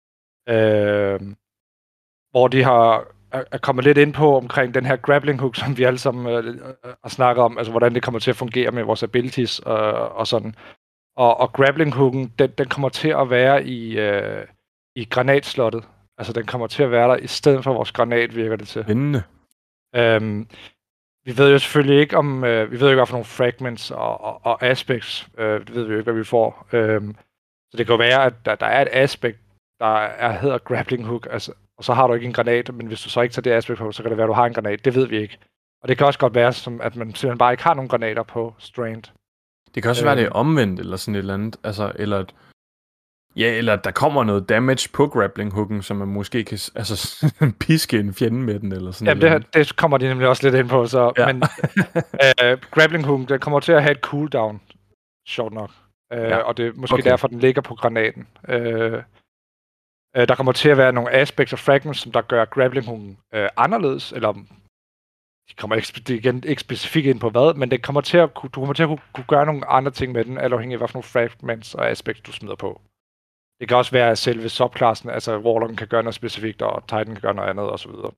hvor de er kommet lidt ind på omkring den her grappling hook, som vi alle sammen har snakket om, altså hvordan det kommer til at fungere med vores abilities og sådan. Og grappling hooken, den kommer til at være i granatslottet. Altså, den kommer til at være der i stedet for vores granat, virker det til. Spændende. Vi ved jo selvfølgelig ikke om... vi ved jo ikke, hvad for nogle fragments og aspects. Det ved vi jo ikke, hvad vi får. Så det kan jo være, at der er et aspect, der hedder grappling hook, altså, og så har du ikke en granat, men hvis du så ikke tager det aspect på, så kan det være, at du har en granat. Det ved vi ikke. Og det kan også godt være, som at man simpelthen bare ikke har nogen granater på Strand. Det kan også være, det er omvendt, eller sådan et eller andet. Altså, eller der kommer noget damage på grappling hooken, som man måske kan piske en fjende med den, eller sådan noget. Jamen, det kommer de nemlig også lidt ind på, så. Ja. Men grappling hooken, den kommer til at have et cooldown, sjovt nok. Og det er måske derfor, den ligger på granaten. Der kommer til at være nogle aspects og fragments, som der gør grappling hooken anderledes, eller de kommer ikke specifikt ind på hvad, men det kommer til at, du kommer til at kunne gøre nogle andre ting med den, afhængig af, hvad for nogle fragments og aspects, du smider på. Det kan også være, at selve subklassen, altså Warlocken kan gøre noget specifikt, og Titan kan gøre noget andet, og så videre.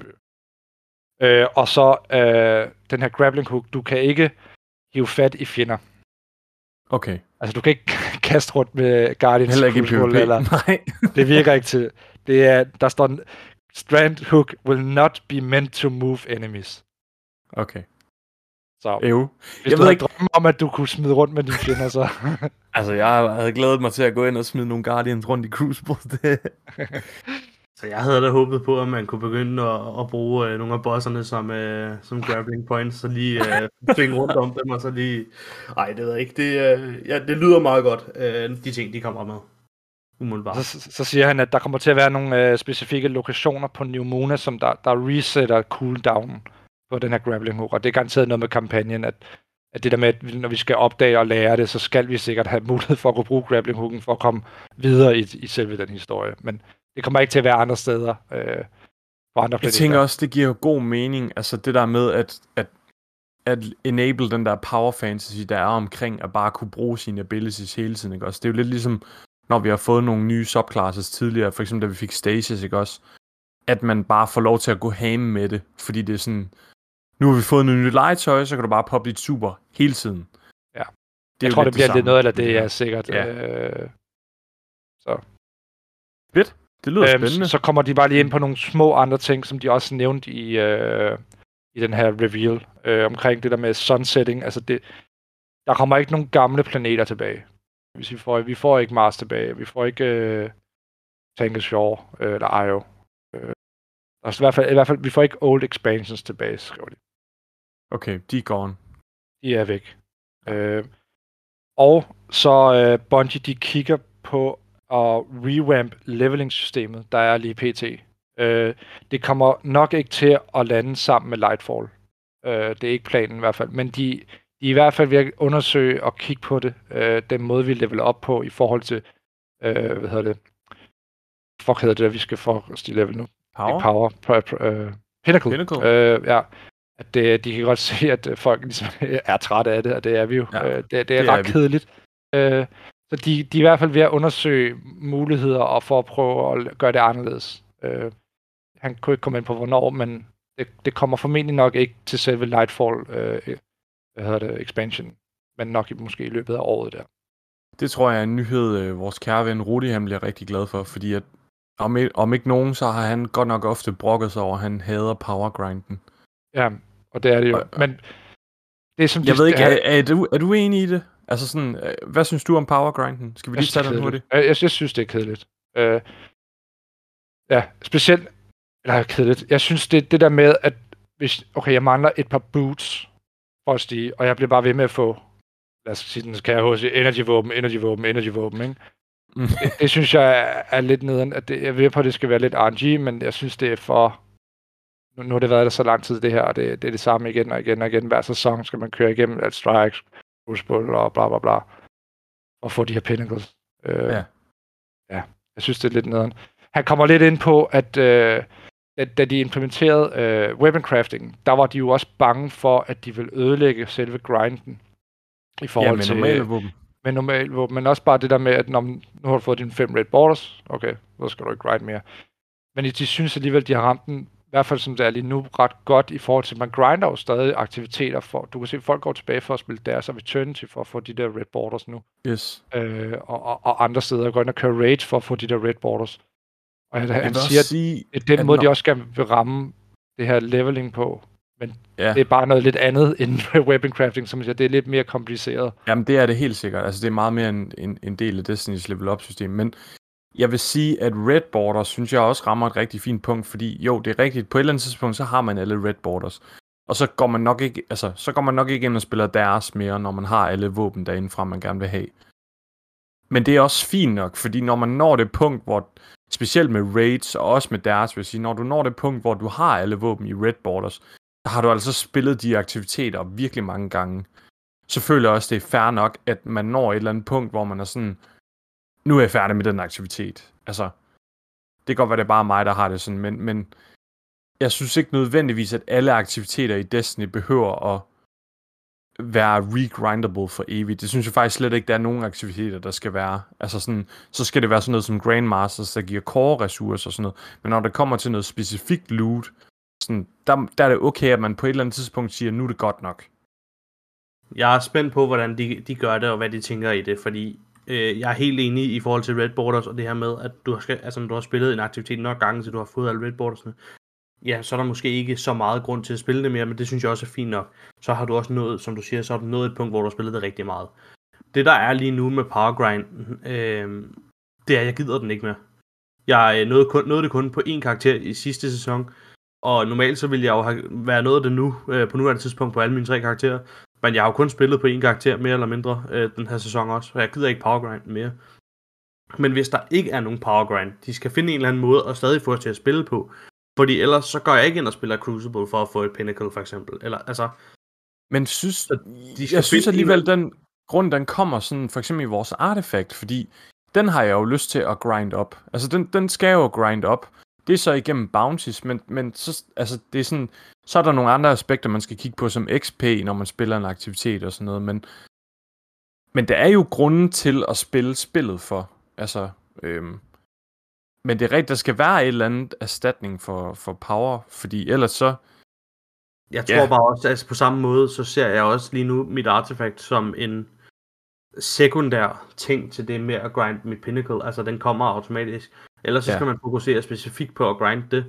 Og så den her grappling hook, du kan ikke hive fat i fjender. Okay. Altså, du kan ikke kaste rundt med Guardians. Heller ikke i PvP. Eller, nej. Det virker ikke til. Det er, der står, Strand hook will not be meant to move enemies. Okay. Så hvis jeg ved ikke drømme om, at du kunne smide rundt med dine fjender, så... Altså, jeg havde glædet mig til at gå ind og smide nogle Guardians rundt i Crucible. Så jeg havde da håbet på, at man kunne begynde at bruge nogle af bosserne som grappling points, så lige svinge rundt om dem, og så lige... Ej, det ved jeg ikke. Det lyder meget godt, de ting, de kommer med. Så siger han, at der kommer til at være nogle specifikke lokationer på New Moon, som der resetter cooldownen på den her grappling hook, og det er garanteret noget med kampagnen, at det der med, at når vi skal opdage og lære det, så skal vi sikkert have mulighed for at kunne bruge grappling hooken for at komme videre i selve den historie. Men det kommer ikke til at være andre steder på andre planeter. Jeg tænker også, det giver jo god mening, altså det der med at enable den der power fantasy, der er omkring at bare kunne bruge sine abilities hele tiden, ikke også? Det er jo lidt ligesom, når vi har fået nogle nye subclasses tidligere, for eksempel da vi fik Stasis, ikke også? At man bare får lov til at gå ham med det, fordi det er sådan, nu har vi fået noget nyt legetøj, så kan du bare poppe dit super hele tiden. Ja. Jeg tror, det bliver lidt noget, eller det er sikkert. Ja. Så. Fedt. Det lyder spændende. Så kommer de bare lige ind på nogle små andre ting, som de også nævnte i den her reveal, omkring det der med sunsetting. Altså der kommer ikke nogen gamle planeter tilbage. Hvis vi får ikke Mars tilbage, vi får ikke Tangle Shore eller Io. Altså i hvert fald, vi får ikke old expansions tilbage, skriver de. Okay, de er gone. De er væk. Og så Bungie, de kigger på at revamp leveling-systemet, der er lige pt. Det kommer nok ikke til at lande sammen med Lightfall. Det er ikke planen i hvert fald, men de er i hvert fald ved at undersøge og kigge på det, den måde, vi leveler op på i forhold til, fuck hedder det der, vi skal for stige level nu? Power? Pinnacle. Ja. At de kan godt se, at folk ligesom er trætte af det, og det er vi jo. Ja, det er ret kedeligt. Så de er i hvert fald ved at undersøge muligheder og for at prøve at gøre det anderledes. Han kunne ikke komme ind på, hvornår, men det kommer formentlig nok ikke til selve Lightfall expansion, men nok måske i løbet af året der. Det tror jeg er en nyhed, vores kære ven Rudi, han bliver rigtig glad for, fordi at om ikke nogen, så har han godt nok ofte brokket sig over, at han hader powergrinden. Ja, og det er det jo. Men det er som jeg ved ikke, er du enig i det? Altså sådan, hvad synes du om powergrinden? Skal vi lige tage den hurtigt? Jeg synes, det er kedeligt. Ja, specielt, eller kedeligt. Jeg synes, det der med, at hvis, jeg mangler et par boots for at stige, og jeg bliver bare ved med at få, lad os sige, den skal jeg energy-våben, ikke? Det synes jeg er lidt nederen. At jeg ved på, at det skal være lidt RNG, men jeg synes, det er for... Nu har det været der så lang tid, det her, og det er det samme igen og igen og igen. Hver sæson skal man køre igennem alt strikes, crucible og bla bla bla, og få de her pinnacles. Ja, jeg synes, det er lidt nederen. Han kommer lidt ind på, at da de implementerede weapon crafting, der var de jo også bange for, at de ville ødelægge selve grinden i forhold til normale våben. Med normale våben, men også bare det der med, at nu har du fået dine 5 red borders, okay, så skal du ikke grind mere. Men de synes alligevel, de har ramt den, i hvert fald som det er lige nu, ret godt i forhold til, man grinder jo stadig aktiviteter for, du kan se, at folk går tilbage for at spille deres Eternity for at få de der red borders nu. Yes. Og andre steder går ind og kører Rage for at få de der red borders. Og han siger, at det er den måde, de også skal ramme det her leveling på. Men det er bare noget lidt andet end weapon crafting, som jeg siger, det er lidt mere kompliceret. Jamen det er det helt sikkert. Altså det er meget mere en del af Destiny's level up system. Men jeg vil sige, at red borders, synes jeg også rammer et rigtig fint punkt, fordi jo, det er rigtigt, på et eller andet tidspunkt, så har man alle red borders. Og så går man nok ikke ind og spiller deres mere, når man har alle våben derindefra, man gerne vil have. Men det er også fint nok, fordi når man når det punkt, hvor specielt med raids, og også med deres, vil jeg sige, når du når det punkt, hvor du har alle våben i red borders, så har du altså spillet de aktiviteter virkelig mange gange. Så føler jeg også, det er fair nok, at man når et eller andet punkt, hvor man er sådan, nu er jeg færdig med den aktivitet. Altså, det kan godt være, det er bare mig, der har det sådan, men jeg synes ikke nødvendigvis, at alle aktiviteter i Destiny behøver at være regrindable for evigt. Det synes jeg faktisk slet ikke, der er nogen aktiviteter, der skal være. Altså sådan, så skal det være sådan noget som Grandmasters, der giver core-ressourcer og sådan noget. Men når det kommer til noget specifikt loot, sådan, der er det okay, at man på et eller andet tidspunkt siger, nu er det godt nok. Jeg er spændt på, hvordan de gør det, og hvad de tænker i det, fordi jeg er helt enig i forhold til red borders, og det her med, at når du har spillet en aktivitet nok gange, så du har fået alle red bordersne, ja, så er der måske ikke så meget grund til at spille det mere, men det synes jeg også er fint nok. Så har du også nået, som du siger, så har du nået et punkt, hvor du har spillet det rigtig meget. Det der er lige nu med powergrind, det er, jeg gider den ikke mere. Jeg nåede det kun på én karakter i sidste sæson, og normalt så ville jeg jo have været nået det nu, på nuværende tidspunkt på alle mine 3 karakterer, men jeg har jo kun spillet på én karakter, mere eller mindre, den her sæson også, og jeg gider ikke powergrind mere. Men hvis der ikke er nogen powergrind, de skal finde en eller anden måde at stadig få os til at spille på, fordi ellers så går jeg ikke ind og spiller Crucible for at få et Pinnacle for eksempel, eller altså. Men jeg synes alligevel, den grund, den kommer sådan, for eksempel i vores artefakt, fordi den har jeg jo lyst til at grind op. Altså den skal jo grind op. Det er så igennem bounties, men så, altså, det er sådan, så er der nogle andre aspekter, man skal kigge på som XP, når man spiller en aktivitet og sådan noget, men der er jo grunden til at spille spillet for, altså, men det er rigtigt, der skal være et eller andet erstatning for power, fordi ellers så... Jeg tror bare også, altså på samme måde, så ser jeg også lige nu mit artefakt som en sekundær ting til det med at grind mit Pinnacle, altså den kommer automatisk. Ellers så skal man fokusere specifikt på at grinde det.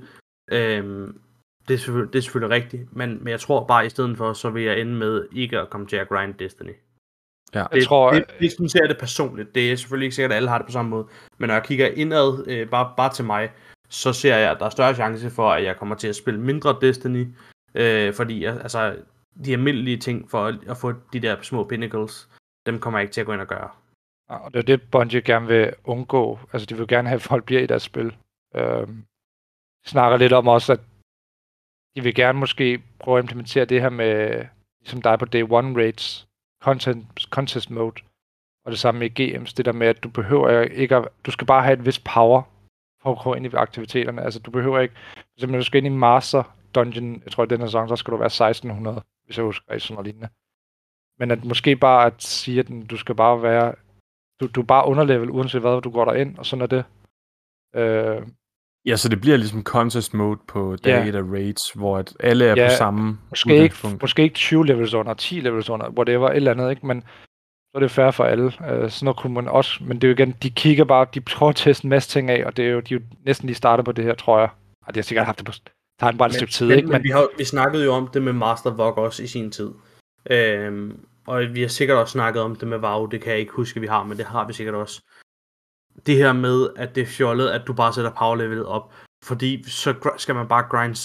Det er selvfølgelig rigtigt, men jeg tror bare i stedet for, så vil jeg ende med ikke at komme til at grinde Destiny. Ja. Det synes jeg er det personligt. Det er selvfølgelig ikke sikkert, at alle har det på samme måde. Men når jeg kigger indad, bare til mig, så ser jeg, at der er større chance for, at jeg kommer til at spille mindre Destiny. Fordi altså, de almindelige ting for at få de der små pinnacles, dem kommer jeg ikke til at gå ind og gøre. Ja, og det er det, Bungie gerne vil undgå. Altså, de vil gerne have, at folk bliver i deres spil. Snakker lidt om også, at de vil gerne måske prøve at implementere det her med, ligesom der er på Day One Raids, contest mode, og det samme med GM's, det der med, at du behøver ikke at, du skal bare have et vis power for at gå ind i aktiviteterne. Altså, du behøver ikke, simpelthen du skal ind i Master Dungeon, jeg tror i den her sæson, så skal du være 1600, hvis jeg husker sådan noget lignende. Men at måske bare at sige, at du skal bare være, du er bare underlevel, uanset hvad, du går derind, og sådan er det. Ja, så det bliver ligesom contest mode på dag 1 af raids, hvor at alle er på samme måske ikke 20 levels under, 10 levels under, whatever, et eller andet, ikke? Men så er det fair for alle. Sådan noget kunne man også, men det er jo igen, de kigger bare, de prøver at teste en masse ting af, og det er jo, de er jo næsten lige startet på det her, tror jeg. Og de har sikkert haft det på tager bare et stykke tid, ikke? Men vi snakkede jo om det med Master Vogue også i sin tid. Og vi har sikkert også snakket om det med WoW, det kan jeg ikke huske, vi har, men det har vi sikkert også. Det her med, at det er fjollet, at du bare sætter power level op, fordi så skal man bare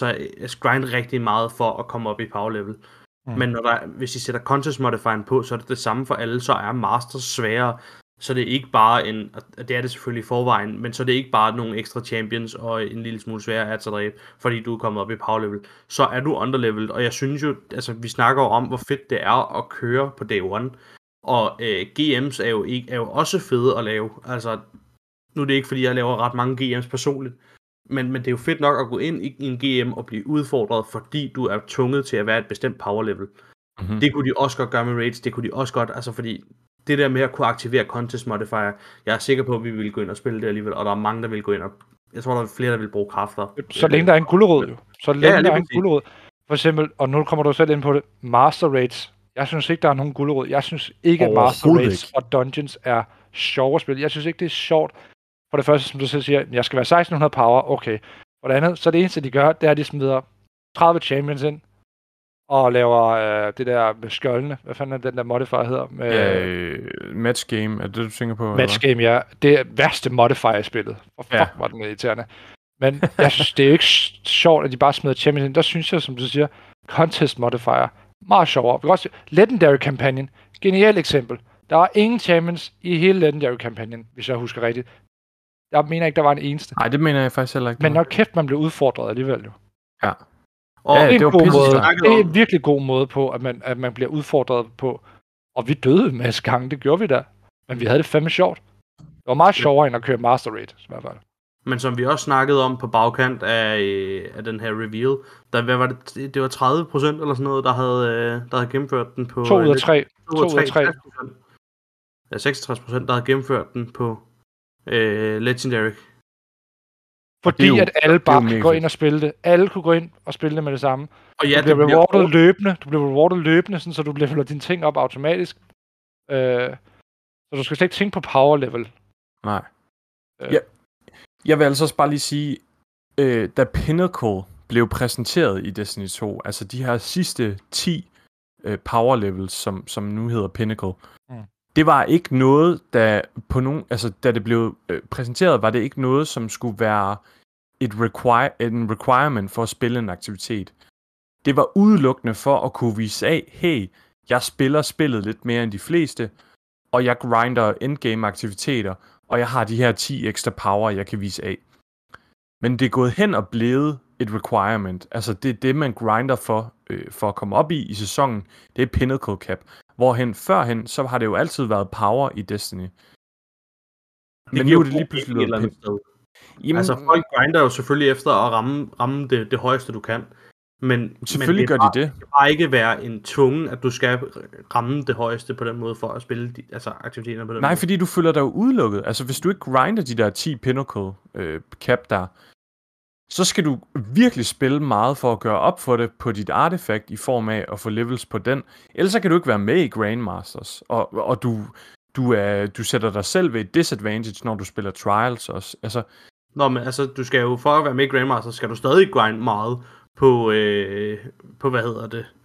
grind rigtig meget for at komme op i power level. Men hvis I sætter contest modifieren på, så er det det samme for alle, så er Masters sværere. Så det er ikke bare det er det selvfølgelig i forvejen, men så er det ikke bare nogle ekstra champions og en lille smule sværere at dræbe, fordi du er kommet op i power level. Så er du underleveled, og jeg synes jo, altså vi snakker jo om, hvor fedt det er at køre på day one. Og GM's er jo også fede at lave. Altså, nu er det ikke fordi, jeg laver ret mange GM's personligt, men det er jo fedt nok at gå ind i en GM og blive udfordret, fordi du er tvunget til at være et bestemt power level. Mm-hmm. Det kunne de også godt gøre med raids, det kunne de også godt, altså fordi det der med at kunne aktivere contest modifier, jeg er sikker på, at vi vil gå ind og spille det alligevel, og der er mange, der vil gå ind og, jeg tror, der er flere, der vil bruge kræfter. Så længe der er en gulerod jo. Så længe der er en gulerod. For eksempel, og nu kommer du selv ind på det, Master Raids. Jeg synes ikke, der er nogen gulerod. Jeg synes ikke, at Master Raids og Dungeons er sjove at spille. Jeg synes ikke, det er sjovt. For det første, som du selv siger, jeg skal være 1600 power, okay. For det andet, så det eneste, de gør, det er, at de smider 30 champions ind, og laver det der med skjoldene. Hvad fanden er den der modifier hedder? Match game, er det du tænker på? Match game, ja. Det er værste modifier i spillet. Og fuck, var den irriterende. Men jeg synes, det er jo ikke sjovt, at de bare smider champions ind. Der synes jeg, som du siger, contest modifier, meget sjovere. Vi kan også Legendary Companion, genialt eksempel. Der var ingen champions i hele Legendary Companion, hvis jeg husker rigtigt. Jeg mener ikke, der var en eneste. Nej, det mener jeg faktisk heller ikke. Men når kæft, man blev udfordret alligevel jo. Ja. Og det er en virkelig god måde på, at man bliver udfordret på. Og vi døde en masse gange, det gjorde vi da. Men vi havde det fandme sjovt. Det var meget sjovere end at køre Master Raid, i hvert fald. Men som vi også snakkede om på bagkant af den her reveal, hvad var det? Det var 30% eller sådan noget, der havde gennemført den på... 2 ud af 3. 2 ud af 3. Ja, 66%, der havde gennemført den på Legendary. Fordi jo, at alle bare kan gå ind og spille det. Alle kunne gå ind og spille det med det samme. Og ja, du bliver rewardet løbende. Du bliver rewardet løbende, sådan, så du leveler dine ting op automatisk. Så du skal slet ikke tænke på power level. Nej. Jeg vil altså også bare lige sige, da Pinnacle blev præsenteret i Destiny 2, altså de her sidste 10 power levels, som nu hedder Pinnacle, det var ikke noget, da det blev præsenteret, var det ikke noget, som skulle være en requirement for at spille en aktivitet. Det var udelukkende for at kunne vise af, hey, jeg spiller spillet lidt mere end de fleste, og jeg grinder endgame aktiviteter, og jeg har de her 10 ekstra power, jeg kan vise af. Men det er gået hen og blevet et requirement. Altså det er det, man grinder for at komme op i sæsonen. Det er Pinnacle Cap. Hvorhen førhen, så har det jo altid været power i Destiny. Men nu er det lige pludselig et eller andet sted. Altså folk grinder jo selvfølgelig efter at ramme det højeste, du kan. Men selvfølgelig gør de det. Det bare ikke være en tvungen, at du skal ramme det højeste på den måde for at spille aktiviteterne på den måde. Nej, fordi du føler dig jo udelukket. Altså hvis du ikke grinder de der 10 Pinnacle cap der, så skal du virkelig spille meget for at gøre op for det på dit artefakt i form af at få levels på den. Ellers så kan du ikke være med i Grandmasters. Og du sætter dig selv ved et disadvantage, når du spiller Trials også. Altså... Nå, men altså, du skal jo for at være med i Grandmasters, skal du stadig grind meget på hvad hedder det?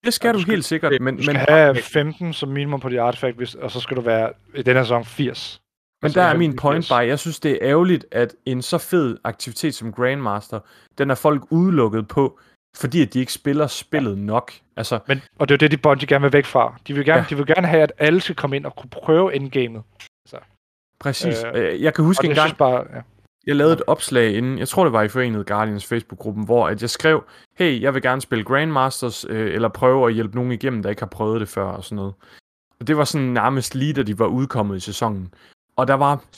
Det skal du helt sikkert, men... Du skal have 15 som minimum på de artefakt, og så skal du være i den her sæson 80. Men der er min point bare, jeg synes, det er ærgerligt, at en så fed aktivitet som Grandmaster, den er folk udelukket på, fordi at de ikke spiller spillet nok. Altså, og det er jo det, de Bungie gerne vil væk fra. De vil gerne have, at alle skal komme ind og kunne prøve endgamet. Altså, præcis. Jeg kan huske en gang, jeg lavede et opslag inden, jeg tror det var i Forenet Guardians Facebook-gruppen, hvor at jeg skrev, hey, jeg vil gerne spille Grandmasters, eller prøve at hjælpe nogen igennem, der ikke har prøvet det før, og sådan noget. Og det var sådan nærmest lige, da de var udkommet i sæsonen. Og der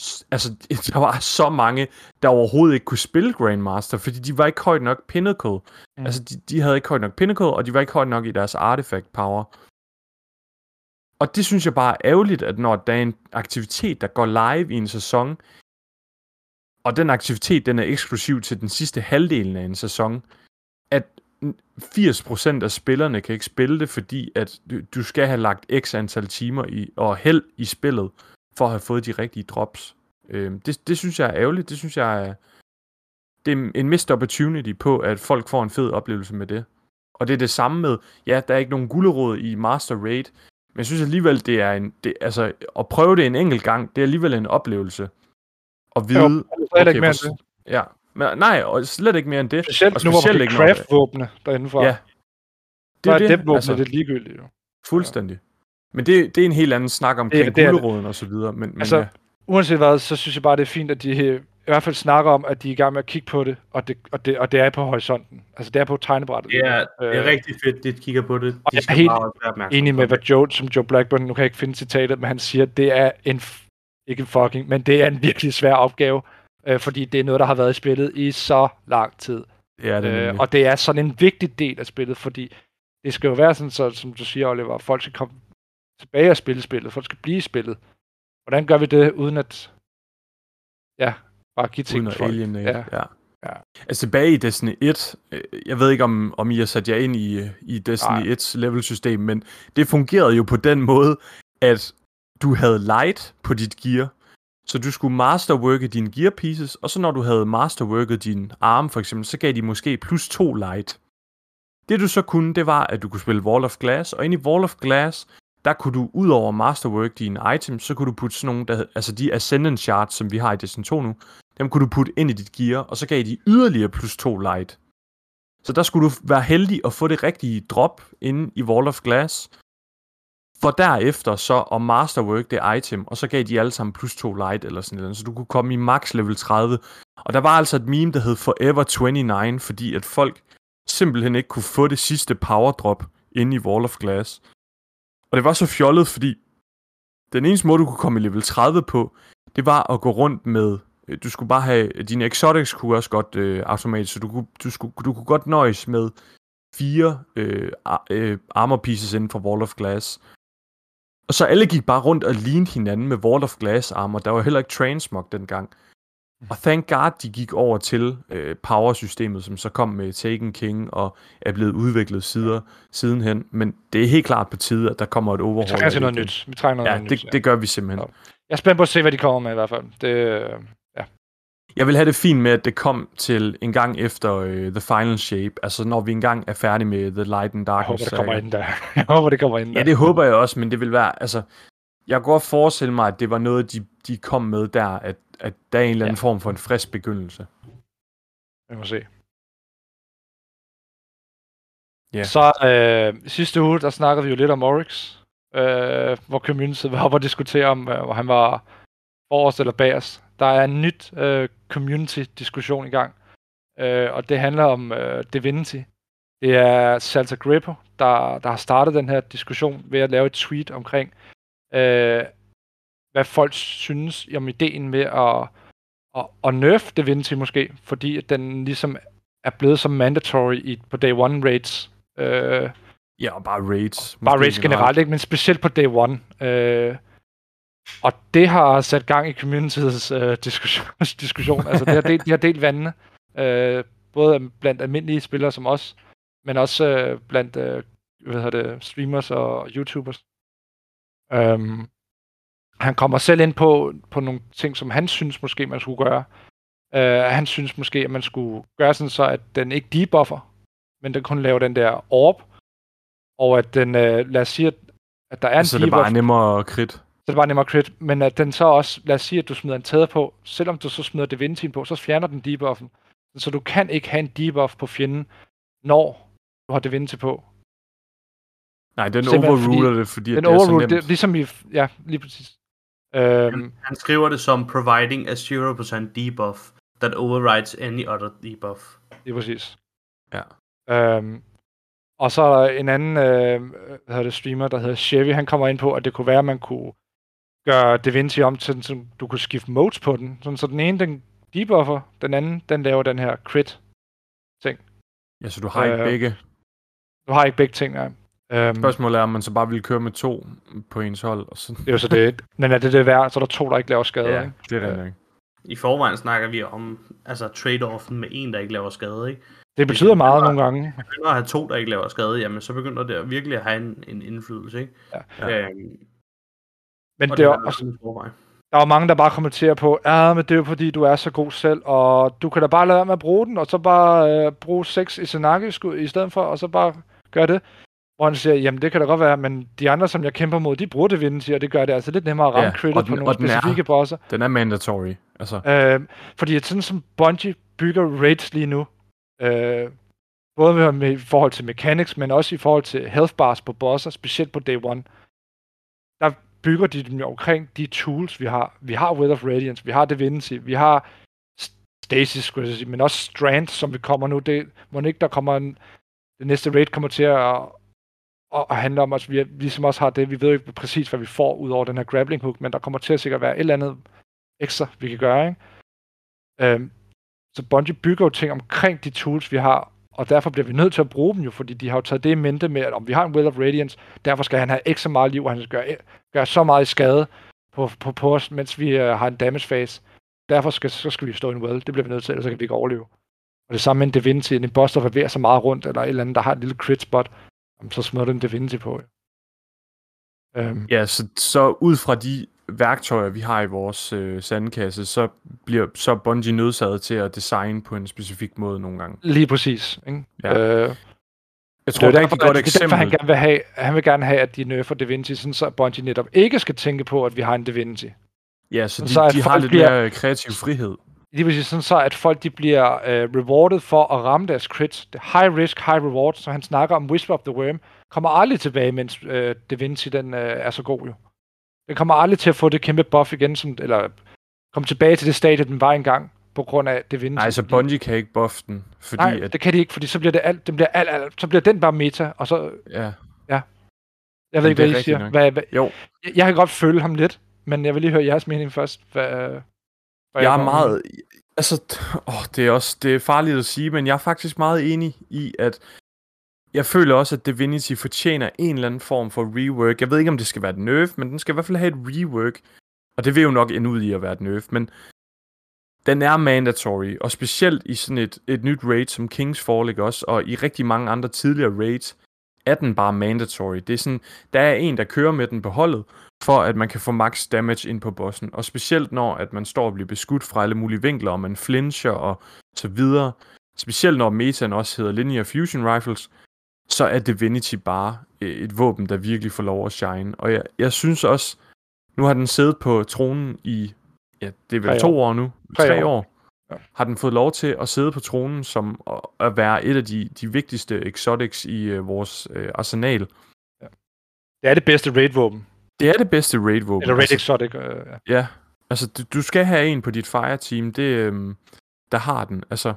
var så mange, der overhovedet ikke kunne spille Grandmaster, fordi de var ikke højt nok Pinnacle. Altså, de havde ikke højt nok Pinnacle, og de var ikke højt nok i deres artifact power. Og det synes jeg bare er ærgerligt, at når der er en aktivitet, der går live i en sæson, og den aktivitet, den er eksklusiv til den sidste halvdelen af en sæson, at 80% af spillerne kan ikke spille det, fordi at du skal have lagt x antal timer og held i spillet, for at have fået de rigtige drops. Det synes jeg er ærgerligt. Det synes jeg det er en missed opportunity på, at folk får en fed oplevelse med det. Og det er det samme med, ja, der er ikke nogen gulerod i Master Raid, men jeg synes alligevel, det er altså, at prøve det en enkelt gang, det er alligevel en oplevelse. At vide, ikke mere end det. Ja, men nej, og slet ikke mere end det. Specielt nu, hvor man kan craft-våbne derindefra. Ja. Det er det våbne, altså, det er ligegyldigt jo. Fuldstændig. Men det er en helt anden snak omkring guleroden og så videre. Men altså, uanset hvad, så synes jeg bare, det er fint, at de i hvert fald snakker om, at de er i gang med at kigge på det, og det er på horisonten. Altså, det er på tegnebrættet. Ja, det er rigtig fedt, de kigger på det. Og jeg er helt enig med, hvad Joe Blackburn, nu kan jeg ikke finde citatet, men han siger, at det er men det er en virkelig svær opgave, fordi det er noget, der har været i spillet i så lang tid. Ja, det og det er sådan en vigtig del af spillet, fordi det skal jo være sådan, så, som du siger, Oliver, folk skal komme tilbage og spille spillet, folk skal blive i spillet. Hvordan gør vi det, uden at bare give ting til folk? Ja. Altså tilbage i Destiny 1, jeg ved ikke om I har sat jer ind i Destiny 1's level-system, men det fungerede jo på den måde, at du havde light på dit gear, så du skulle masterworke dine gear pieces, og så når du havde masterworket din arm for eksempel, så gav de måske +2 light. Det du så kunne, det var, at du kunne spille Wall of Glass, og inde i Wall of Glass, der kunne du ud over masterwork dine items, så kunne du putte sådan nogle, altså de Ascendant Shards, som vi har i Destiny 2 nu, dem kunne du putte ind i dit gear, og så gav de yderligere +2 light. Så der skulle du være heldig at få det rigtige drop inde i Wall of Glass, for derefter så at masterwork det item, og så gav de alle sammen +2 light eller sådan noget, så du kunne komme i max level 30. Og der var altså et meme, der hed Forever 29, fordi at folk simpelthen ikke kunne få det sidste power drop inde i Wall of Glass. Og det var så fjollet, fordi den eneste måde, du kunne komme i level 30 på, det var at gå rundt med, du skulle bare have, dine exotics kunne også godt automatisk, så du kunne godt nøjes med 4 armor pieces inden for Wall of Glass. Og så alle gik bare rundt og lignede hinanden med Wall of Glass armor. Der var heller ikke transmog dengang. Og thank god, de gik over til power-systemet, som så kom med Taken King og er blevet udviklet sidenhen. Men det er helt klart på tide, at der kommer et overhaul. Vi trænger til noget nyt. Vi trænger noget nyt. Det gør vi simpelthen. Jeg er spændt på at se, hvad de kommer med i hvert fald. Jeg vil have det fint med, at det kom til en gang efter The Final Shape. Altså når vi engang er færdige med The Light and Darkness. Jeg håber, det kommer ind der. Ja, det håber jeg også, men det vil være, altså, jeg kan godt forestille mig, at det var noget, de kom med der, at der er en eller anden form for en frisk begyndelse. Vi må se. Yeah. Så sidste uge, der snakkede vi jo lidt om Oryx, hvor community var oppe og diskutere om, hvor han var forrest eller bagerst. Der er en nyt community-diskussion i gang, og det handler om Divinity. Det er Salta Grippo, der har startet den her diskussion ved at lave et tweet omkring, hvad folk synes om ideen med at nerf Divinity måske, fordi den ligesom er blevet som mandatory på Day 1 raids. Ja, og bare raids. Bare raids generelt, ikke? Men specielt på Day 1. Og det har sat gang i communityets diskussion. Altså, det har delt vandene. Både blandt almindelige spillere som os, men også blandt streamers og YouTubers. Han kommer selv ind på nogle ting, som han synes måske, man skulle gøre. Han synes måske, at man skulle gøre sådan så, at den ikke debuffer, men den kun laver den der orb. og at den, lad os sige, at der er en så det er bare nemmere crit. Så det er bare nemmere crit, men at den så også, lad os sige, at du smider en tæder på, selvom du så smider Divinity på, så fjerner den debuffen. Så du kan ikke have en debuff på fjenden, når du har Divinity på. Nej, den overruler det, fordi den det er så nemt. Det, ligesom i, ja, lige præcis. Han skriver det som providing a 0% debuff that overrides any other debuff. Lige præcis. Ja. Og så er der en anden streamer, der hedder Chevy. Han kommer ind på, at det kunne være, at man kunne gøre Divinity om til, så du kunne skifte modes på den. Sådan, så den ene, den debuffer, den anden, den laver den her crit-ting. Ja, så du har ikke begge. Du har ikke begge ting, nej. Spørgsmålet er, om man så bare ville køre med 2 på ens hold. Og så... Det er jo så det. Men er det værd, så er der 2, der ikke laver skade, ja, ikke? Det er det nok. I forvejen snakker vi om trade-offen med en, der ikke laver skade, ikke? Det betyder meget nogle gange. Hvis man begynder at have 2, der ikke laver skade, jamen så begynder det virkelig at have en indflydelse, ikke? Ja. Men det er også... Der er mange, der bare kommenterer på, men det er jo fordi, du er så god selv, og du kan da bare lade være med at bruge den, og så bare bruge 6 Izanagi-skud i stedet for, og så bare gøre det. Hvor han siger, jamen det kan da godt være, men de andre, som jeg kæmper mod, de bruger Divinity, og det gør det altså lidt nemmere at ramme crittet på nogle specifikke bosser. Den er mandatory. Altså. Fordi sådan som Bungie bygger raids lige nu, både med i forhold til mechanics, men også i forhold til health bars på bosser, specielt på day 1, der bygger de dem omkring de tools, vi har. Vi har Will of Radiance, vi har Divinity, vi har Stasis, skulle jeg sige, men også Strand, som vi kommer nu. Det må ikke, der kommer det næste raid kommer til at handle om, at vi ligesom også har det. Vi ved ikke præcis, hvad vi får ud over den her grappling hook, men der kommer til at sikkert være et eller andet ekstra, vi kan gøre, ikke? Så Bungie bygger jo ting omkring de tools, vi har, og derfor bliver vi nødt til at bruge dem jo, fordi de har jo taget det i mente med, at om vi har en Will of Radiance, derfor skal han have ekstra meget liv, og han skal gøre så meget i skade på os, mens vi har en damage phase. Derfor skal vi stå i en Will. Det bliver vi nødt til, ellers kan vi ikke overleve. Og det samme med en Divinity, en boss, der bevæger sig meget rundt, eller et eller andet, der har et lille crit spot, så smider du en Divinity på. Ja, så ud fra de værktøjer, vi har i vores sandkasse, så bliver Bungie nødsaget til at designe på en specifik måde nogle gange. Lige præcis. Ikke? Ja. Jeg tror, det er et rigtig godt eksempel. Han vil gerne have, at de nerfer Divinity, sådan så Bungie netop ikke skal tænke på, at vi har en Divinity. Ja, så de har lidt mere kreativ frihed. Lige præcis, sådan så, at folk de bliver rewarded for at ramme deres crits. Det high risk, high reward, så han snakker om Whisper of the Worm, kommer aldrig tilbage, mens Divinity den er så god jo. Den kommer aldrig til at få det kæmpe buff igen, eller komme tilbage til det stadie, den var engang, på grund af Divinity. Nej, så Bungie kan ikke buffe den, fordi... Nej, det kan de ikke, fordi så bliver det så bliver den bare meta, og så... Ja. Jeg ved ikke, hvad I siger. Jo. Jeg kan godt følge ham lidt, men jeg vil lige høre jeres mening først. Jeg er meget... Altså, det er farligt at sige, men jeg er faktisk meget enig i, at jeg føler også, at Divinity fortjener en eller anden form for rework. Jeg ved ikke, om det skal være et nerf, men den skal i hvert fald have et rework. Og det vil jo nok ende ud i at være et nerf, men den er mandatory, og specielt i sådan et nyt raid som King's Fall, ikke også, og i rigtig mange andre tidligere raids, er den bare mandatory. Det er sådan, der er en, der kører med den på holdet, for at man kan få max damage ind på bossen. Og specielt når, at man står og bliver beskudt fra alle mulige vinkler, og man flincher og så videre. Specielt når metaen også hedder Linear Fusion Rifles, så er Divinity bare et våben, der virkelig får lov at shine. Og jeg synes også, nu har den siddet på tronen i, ja, det er vel 2 år nu, 3 år. Ja. Har den fået lov til at sidde på tronen som at være et af de vigtigste exotics i vores arsenal. Ja. Det er det bedste raid-våben. Det er det bedste raid-våben. Eller raid exotic. Ja, altså du skal have en på dit fire-team, der har den, altså.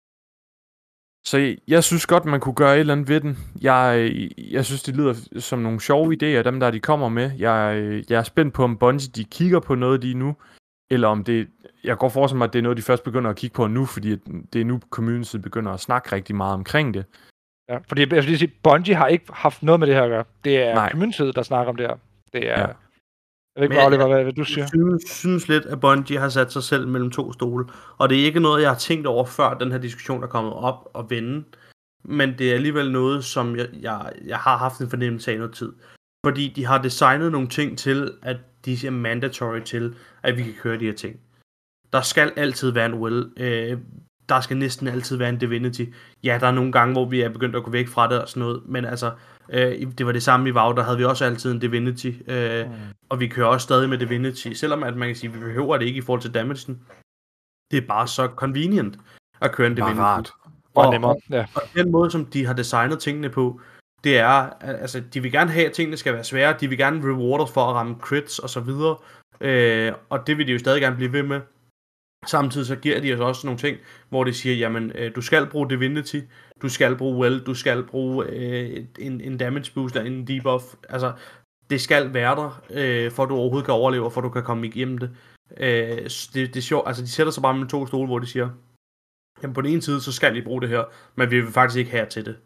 Så jeg synes godt, man kunne gøre et eller andet ved den. Jeg synes, det lyder som nogle sjove idéer, dem der de kommer med. Jeg er spændt på, om Bungie de kigger på noget lige nu, eller om det... Jeg går forestille mig, at det er noget, de først begynder at kigge på nu, fordi det er nu, community begynder at snakke rigtig meget omkring det. Ja, fordi jeg vil lige sige, Bungie har ikke haft noget med det her at gøre. Det er community, der snakker om det her. Det er... Ja. Jeg ved ikke, Oliver, hvad du siger. Jeg synes lidt, at Bungie har sat sig selv mellem 2 stole. Og det er ikke noget, jeg har tænkt over, før den her diskussion er kommet op og vende. Men det er alligevel noget, som jeg har haft en fornemmelse af noget tid. Fordi de har designet nogle ting til, at de er mandatory til, at vi kan køre de her ting. Der skal altid være en will. der skal næsten altid være en Divinity. Ja, der er nogle gange, hvor vi er begyndt at gå væk fra det og sådan noget, men altså, det var det samme i WoW, der havde vi også altid en Divinity, og vi kører også stadig med Divinity, selvom at man kan sige, at vi behøver det ikke i forhold til damagen. Det er bare så convenient at køre en Divinity. Rart. Og nemmere, ja. Og den måde, som de har designet tingene på, det er, altså, de vil gerne have, at tingene skal være svære, de vil gerne reward os for at ramme crits og så videre, og det vil de jo stadig gerne blive ved med. Samtidig så giver de os også nogle ting, hvor de siger, jamen, du skal bruge Divinity, du skal bruge Well, du skal bruge en damage booster, en debuff, altså, det skal være der, for at du overhovedet kan overleve, og for at du kan komme igennem det. Det er sjovt, altså de sætter sig bare med 2 stole, hvor de siger, jamen på den ene side, så skal I bruge det her, men vi vil faktisk ikke have til det.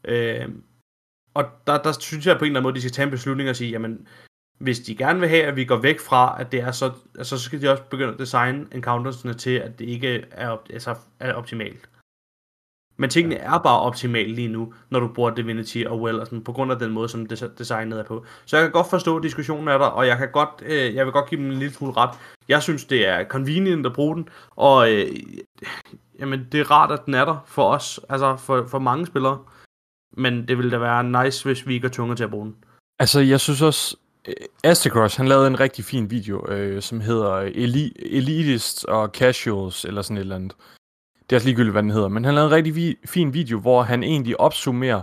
Og der synes jeg på en eller anden måde, de skal tage en beslutning og sige, jamen, hvis de gerne vil have, at vi går væk fra, at det er så, altså, så skal de også begynde at designe encountersne til, at det ikke er optimalt. Men tingene er bare optimale lige nu, når du bruger Divinity og Well, og sådan, på grund af den måde, som designet er på. Så jeg kan godt forstå, at diskussionen er der, og jeg vil godt give dem en lille smule ret. Jeg synes, det er convenient at bruge den, og jamen, det er rart, at den er der for os, altså for mange spillere. Men det ville da være nice, hvis vi ikke er tvunget til at bruge den. Altså, jeg synes også, Astacross, han lavede en rigtig fin video, som hedder Elitists og Casuals, eller sådan et eller andet. Det er også ligegyldigt, hvad den hedder, men han lavede en rigtig fin video, hvor han egentlig opsummerer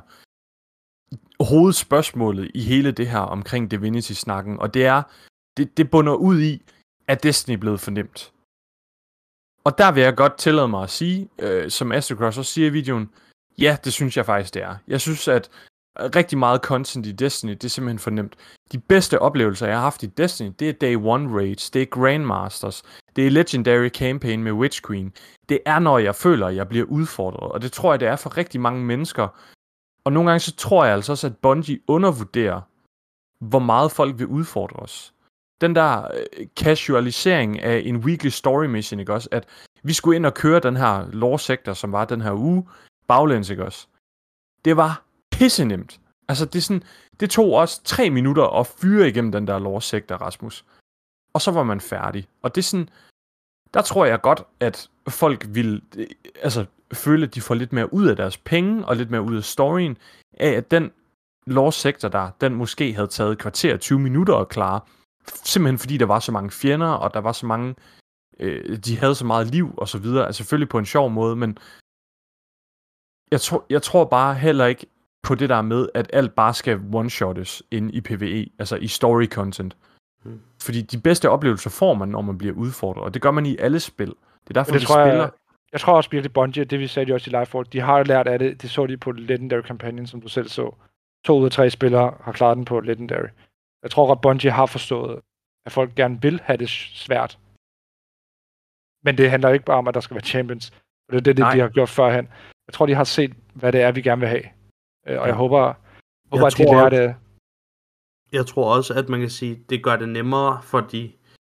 hovedspørgsmålet i hele det her omkring Divinity-snakken, og det er, det bunder ud i, at Destiny er blevet for nemt. Og der vil jeg godt tillade mig at sige, som Astacross også siger i videoen, ja, det synes jeg faktisk, det er. Jeg synes, at rigtig meget content i Destiny, det er simpelthen for nemt. De bedste oplevelser, jeg har haft i Destiny, det er Day 1 Raids, det er Grandmasters, det er Legendary Campaign med Witch Queen. Det er, når jeg føler, at jeg bliver udfordret, og det tror jeg, det er for rigtig mange mennesker. Og nogle gange så tror jeg altså også, at Bungie undervurderer, hvor meget folk vil udfordre os. Den der casualisering af en weekly story mission, ikke også? At vi skulle ind og køre den her lore sektor, som var den her uge, baglæns, ikke også? Det var pissenemt. Altså, det tog også 3 minutter at fyre igennem den der lore sektor, Rasmus. Og så var man færdig. Og det er sådan, der tror jeg godt, at folk vil føle, at de får lidt mere ud af deres penge, og lidt mere ud af storyen, af at den lore sektor der, den måske havde taget kvarter 20 minutter at klare. Simpelthen fordi der var så mange fjender, og der var så mange, de havde så meget liv, og så videre. Altså selvfølgelig på en sjov måde, men jeg tror bare heller ikke på det der med, at alt bare skal one-shottes inde i PvE, altså i story content. Fordi de bedste oplevelser får man, når man bliver udfordret, og det gør man i alle spil. Det er derfor, vi spiller. Jeg tror også virkelig, Bungie, det vi sagde de også i Lightfall, de har lært af det. Det så de på Legendary Companion, som du selv så. 2 ud af 3 spillere har klaret den på Legendary. Jeg tror at Bungie har forstået, at folk gerne vil have det svært. Men det handler ikke bare om, at der skal være champions. Og det er det, de har gjort førhen. Jeg tror, de har set, hvad det er, vi gerne vil have. Og jeg håber at de lærer det. Jeg tror også, at man kan sige, det gør det nemmere for de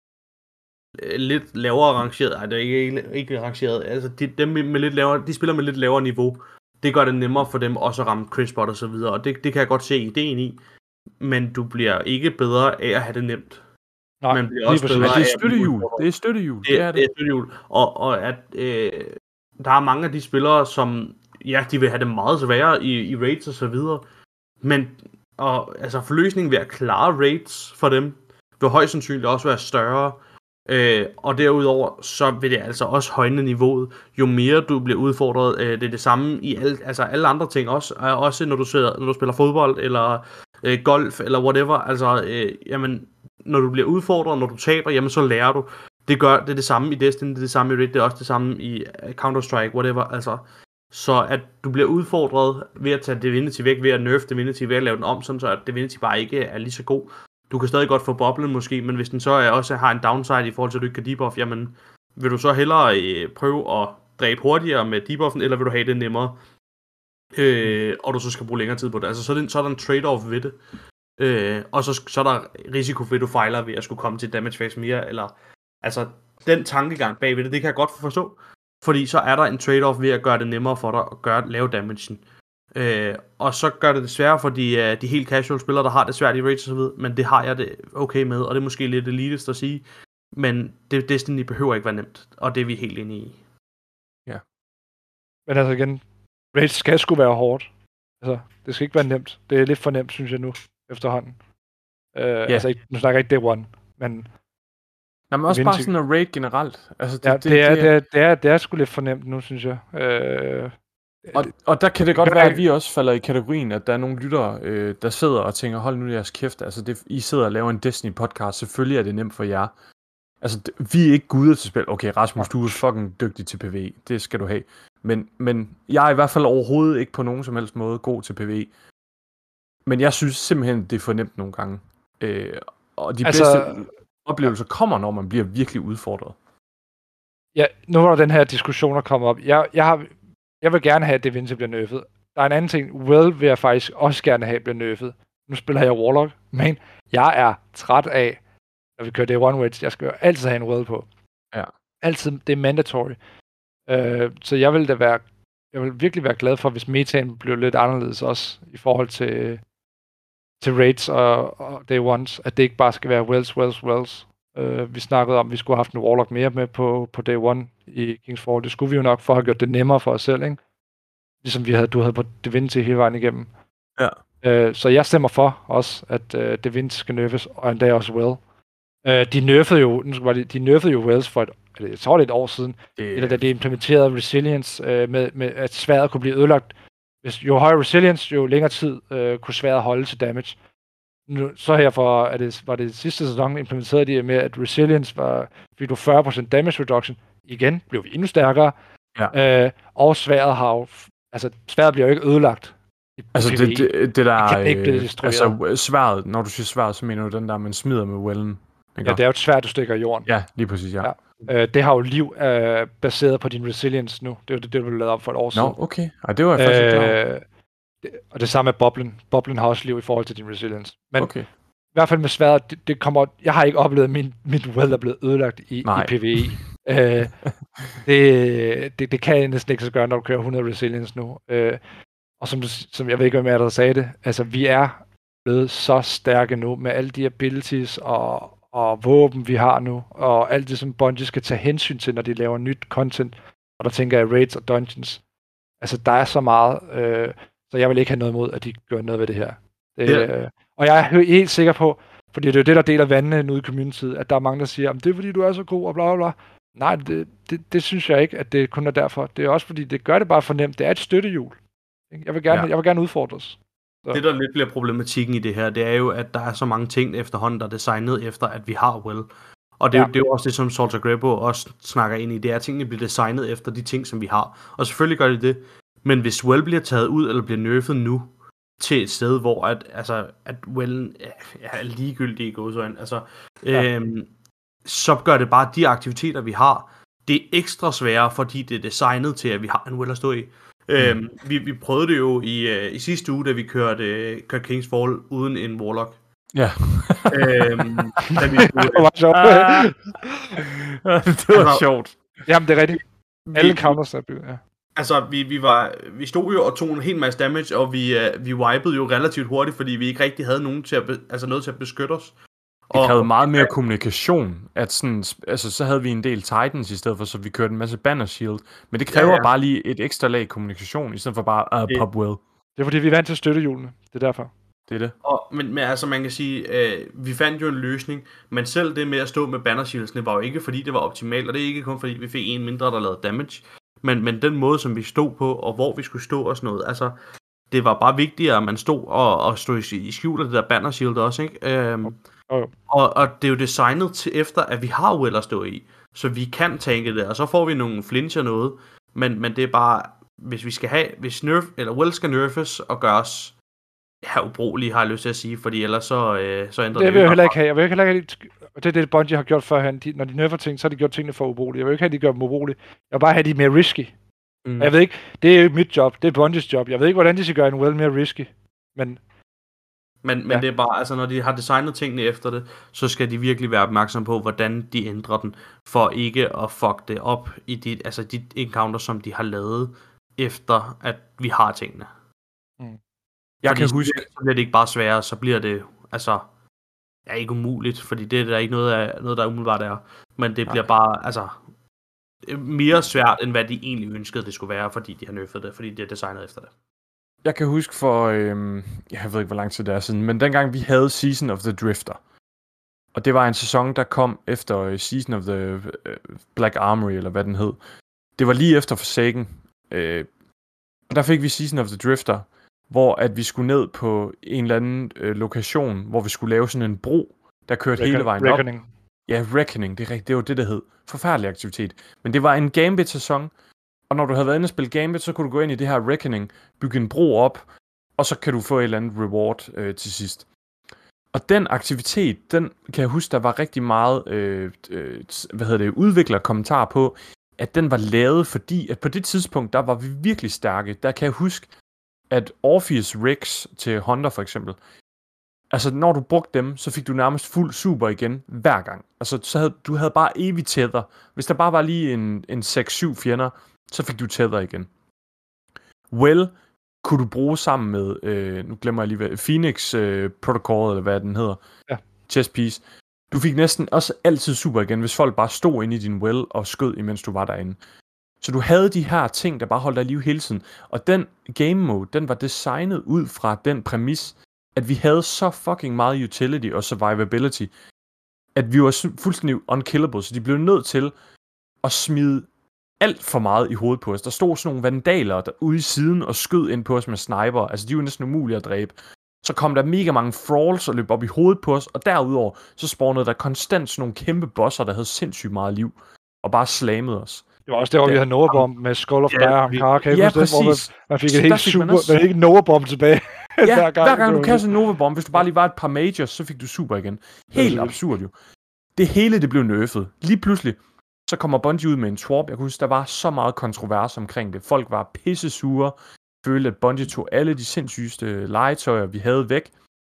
lidt lavere rangeret. Det er ikke rangeret. Altså dem med lidt lavere, de spiller med lidt lavere niveau. Det gør det nemmere for dem også at ramme critspot og så videre. Og det kan jeg godt se ideen i. Men du bliver ikke bedre af at have det nemt. Nej, man bliver også bedre det er støttehjul. Det er støttehjul. Det er støttehjul. Og at der er mange af de spillere, som de vil have det meget sværere i raids og så videre. Men altså forløsningen ved at klare raids for dem vil højst sandsynligt også være større. Og derudover så vil det altså også højne niveauet, jo mere du bliver udfordret. Det er det samme i alle andre ting også når du spiller fodbold eller golf eller whatever. Altså jamen, når du bliver udfordret, når du taber, jamen så lærer du. Det er det samme i Destiny, det er det samme i Raid, det er også det samme i Counter-Strike, whatever. Altså, så at du bliver udfordret ved at tage Divinity væk, ved at nerf Divinity, ved at lave den om, sådan så at Divinity bare ikke er lige så god. Du kan stadig godt få boblen måske, men hvis den så også har en downside i forhold til, at du ikke kan debuff, jamen vil du så hellere prøve at dræbe hurtigere med debuffen, eller vil du have det nemmere, og du så skal bruge længere tid på det. Altså så er der en trade-off ved det. Og så er der risiko for, at du fejler ved at skulle komme til damage phase mere, eller altså den tankegang bagved det kan jeg godt forstå, fordi så er der en trade-off ved at gøre det nemmere for dig at lave damagen. Og så gør det sværere for de helt casual spillere, der har det svært i raids og så videre, men det har jeg det okay med, og det er måske lidt elitist at sige, men Destiny behøver ikke være nemt, og det er vi helt enige i. Ja, Men altså igen, Raids skal sgu være hårdt. Altså, det skal ikke være nemt. Det er lidt for nemt, synes jeg nu, efterhånden. Altså, nu snakker jeg ikke Day One, men... Nej, men også bare sådan en raid generelt. Altså, det er sgu lidt for nemt nu, synes jeg. Og der kan det godt være, at vi også falder i kategorien, at der er nogle lyttere, der sidder og tænker, hold nu jeres kæft. Altså, I sidder og laver en Destiny-podcast. Selvfølgelig er det nemt for jer. Altså, vi er ikke guder til spil. Okay, Rasmus, du er fucking dygtig til PvE. Det skal du have. Men jeg er i hvert fald overhovedet ikke på nogen som helst måde god til PvE. Men jeg synes simpelthen, det er for nemt nogle gange. Og de bedste oplevelser kommer, når man bliver virkelig udfordret. Ja, nu var den her diskussion kommet op. Jeg vil gerne have, at DaVinci bliver nerfed. Der er en anden ting. Will vil jeg faktisk også gerne have, bliver nerfed. Nu spiller jeg Warlock, men jeg er træt af, når vi kører det one wedge, jeg skal jo altid have en Will på. Ja. Altid, det er mandatory. Så jeg vil virkelig være glad for, hvis metaen bliver lidt anderledes også, i forhold til raids og day ones, at det ikke bare skal være wells. Vi snakkede om, at vi skulle have haft en Warlock mere med på day one i King's Fall. Det skulle vi jo nok for at have gjort det nemmere for os selv, ikke? Ligesom du havde på DaVinci hele vejen igennem. Ja. Så jeg stemmer for også, at DaVinci skal nerfes, og endda også Will. De nerfede jo Wells for jeg tror det et år siden, eller da de implementerede Resilience med at sværdet kunne blive ødelagt. Jo højere Resilience, jo længere tid kunne sværdet holde til damage. Nu, så herfor var det sidste sæson implementerede de med, at Resilience fik du 40% damage reduction. Igen blev vi endnu stærkere. Ja. Og sværdet har jo... Altså, sværdet bliver jo ikke ødelagt. Altså, det der... altså, sværdet, når du siger sværdet, så mener du den der, man smider med Wellen. Ja, det er jo et sværd, du stikker i jorden. Ja, lige præcis, ja. Det har jo liv baseret på din resilience nu. Det var det, du lavede op for et år siden. Nå, okay. Det var jeg faktisk ikke klar. Og det samme med Boblen. Boblen har også liv i forhold til din resilience. Men okay. I hvert fald med sværdet, det kommer... Jeg har ikke oplevet, at mit well er blevet ødelagt i PvE. Det kan jeg næsten ikke så gøre, når du kører 100 resilience nu. Og som jeg ved ikke, hvem er der sagde det, altså vi er blevet så stærke nu med alle de abilities og våben, vi har nu, og alt det, som Bungie skal tage hensyn til, når de laver nyt content, og der tænker jeg raids og dungeons. Altså, der er så meget, så jeg vil ikke have noget imod, at de gør noget ved det her. Og jeg er helt sikker på, fordi det er jo det, der deler vandene ude i communityet, at der er mange, der siger, det er fordi, du er så god, og bla bla bla. Nej, det synes jeg ikke, at det kun er derfor. Det er også fordi, det gør det bare for nemt. Det er et støttehjul. Jeg vil gerne udfordres. Så. Det, der lidt bliver problematikken i det her, det er jo, at der er så mange ting efterhånden, der er designet efter, at vi har Will. Og det er jo også det, som Salter Grebo også snakker ind i. Det er, at tingene bliver designet efter de ting, som vi har. Og selvfølgelig gør de det. Men hvis Will bliver taget ud, eller bliver nerfed nu, til et sted, hvor at Well er ligegyldig i gåseøjne, så gør det bare de aktiviteter, vi har, det er ekstra svære, fordi det er designet til, at vi har en Will at stå i. Vi prøvede det jo i sidste uge, da vi kørte King's Fall uden en Warlock. Ja. Det var sjovt. Det var sjovt. Jamen, det er rigtigt. Alle counters er bygget, ja. Altså, vi stod jo og tog en hel masse damage, og vi wipede jo relativt hurtigt, fordi vi ikke rigtig havde nogen til noget til at beskytte os. Det krævede meget mere kommunikation, at sådan, altså så havde vi en del Titans i stedet for, så vi kørte en masse Banner Shield, men det kræver bare lige et ekstra lag kommunikation, i stedet for bare pop Will. Det er fordi, vi er vant til støttehjulene, det er derfor. Det er det. Men altså, man kan sige, vi fandt jo en løsning, men selv det med at stå med Banner Shieldsene var jo ikke fordi, det var optimalt, og det er ikke kun fordi, vi fik en mindre, der lavede damage, men den måde, som vi stod på, og hvor vi skulle stå og sådan noget, altså, det var bare vigtigere, at man stod og stod i skjul af det der Banner Shield også, ikke? Og det er jo designet til efter, at vi har Will at stå i, så vi kan tænke det, og så får vi nogle flinch og noget, men det er bare, hvis Will skal nerfes og gøres ubrugelige, har jeg lyst til at sige, fordi ellers så ændrer det. Det vil jeg heller ikke have. Jeg vil heller ikke have, det er det, Bungie har gjort førhen. Når de nerfer ting, så har de gjort tingene for ubrugelige. Jeg vil ikke have, at de gør dem ubrugelige. Jeg vil bare have de mere risky. Jeg ved ikke, det er jo mit job, det er Bungies job. Jeg ved ikke, hvordan de skal gøre en Will mere risky, men det er bare, altså når de har designet tingene efter det, så skal de virkelig være opmærksom på, hvordan de ændrer den, for ikke at fuck det op i de encounters, som de har lavet, efter at vi har tingene. Jeg kan huske, så bliver det ikke bare sværere, så bliver det, ikke umuligt, fordi det er der ikke noget, der umiddelbart er, men det bliver bare, mere svært, end hvad de egentlig ønskede, det skulle være, fordi de har nerfet det, fordi de har designet efter det. Jeg kan huske for, jeg ved ikke, hvor lang tid det er siden, men dengang vi havde Season of the Drifter, og det var en sæson, der kom efter Season of the Black Armory, eller hvad den hed. Det var lige efter Forsaken. Og der fik vi Season of the Drifter, hvor at vi skulle ned på en eller anden lokation, hvor vi skulle lave sådan en bro, der kørte hele vejen op. Ja, Reckoning, det er rigtigt, det var det, der hed. Forfærdelig aktivitet. Men det var en Gambit-sæson, og når du havde været inde og spille Gambit, så kunne du gå ind i det her Reckoning, bygge en bro op, og så kan du få et eller andet reward til sidst. Og den aktivitet, den kan jeg huske, der var rigtig meget udviklerkommentar på, at den var lavet, fordi at på det tidspunkt, der var vi virkelig stærke. Der kan jeg huske, at Orpheus Rigs til Hunter for eksempel, altså når du brugte dem, så fik du nærmest fuld super igen hver gang. Altså du havde bare evig tether. Hvis der bare var lige en 6-7 fjender, så fik du tether igen. Well kunne du bruge sammen med, nu glemmer jeg lige hvad, Phoenix Protocol, eller hvad den hedder. Ja. Chess Piece. Du fik næsten også altid super igen, hvis folk bare stod inde i din well og skød, imens du var derinde. Så du havde de her ting, der bare holdt dig i live hele tiden. Og den game mode, den var designet ud fra den præmis, at vi havde så fucking meget utility og survivability, at vi var fuldstændig unkillable, så de blev nødt til at smide alt for meget i hovedet på os. Der stod sådan nogle vandaler der ude i siden og skød ind på os med sniper. Altså, de var næsten umulige at dræbe. Så kom der mega mange thralls og løb op i hovedet på os, og derudover så spawnede der konstant sådan nogle kæmpe bosser, der havde sindssygt meget liv, og bare slammede os. Det var også der, hvor vi havde Nova Bomb med Skull of Dire. Ja, præcis. Man fik et helt super, man fik Nova Bomb tilbage. Ja, hver gang du kastede Nova Bomb, hvis du bare lige var et par majors, så fik du super igen. Helt absurd jo. Det hele, det blev nerfed. Lige pludselig, så kommer Bungie ud med en swap. Jeg kan huske, der var så meget kontrovers omkring det. Folk var pisse sure, følte, at Bungie tog alle de sindssygeste legetøjer, vi havde væk.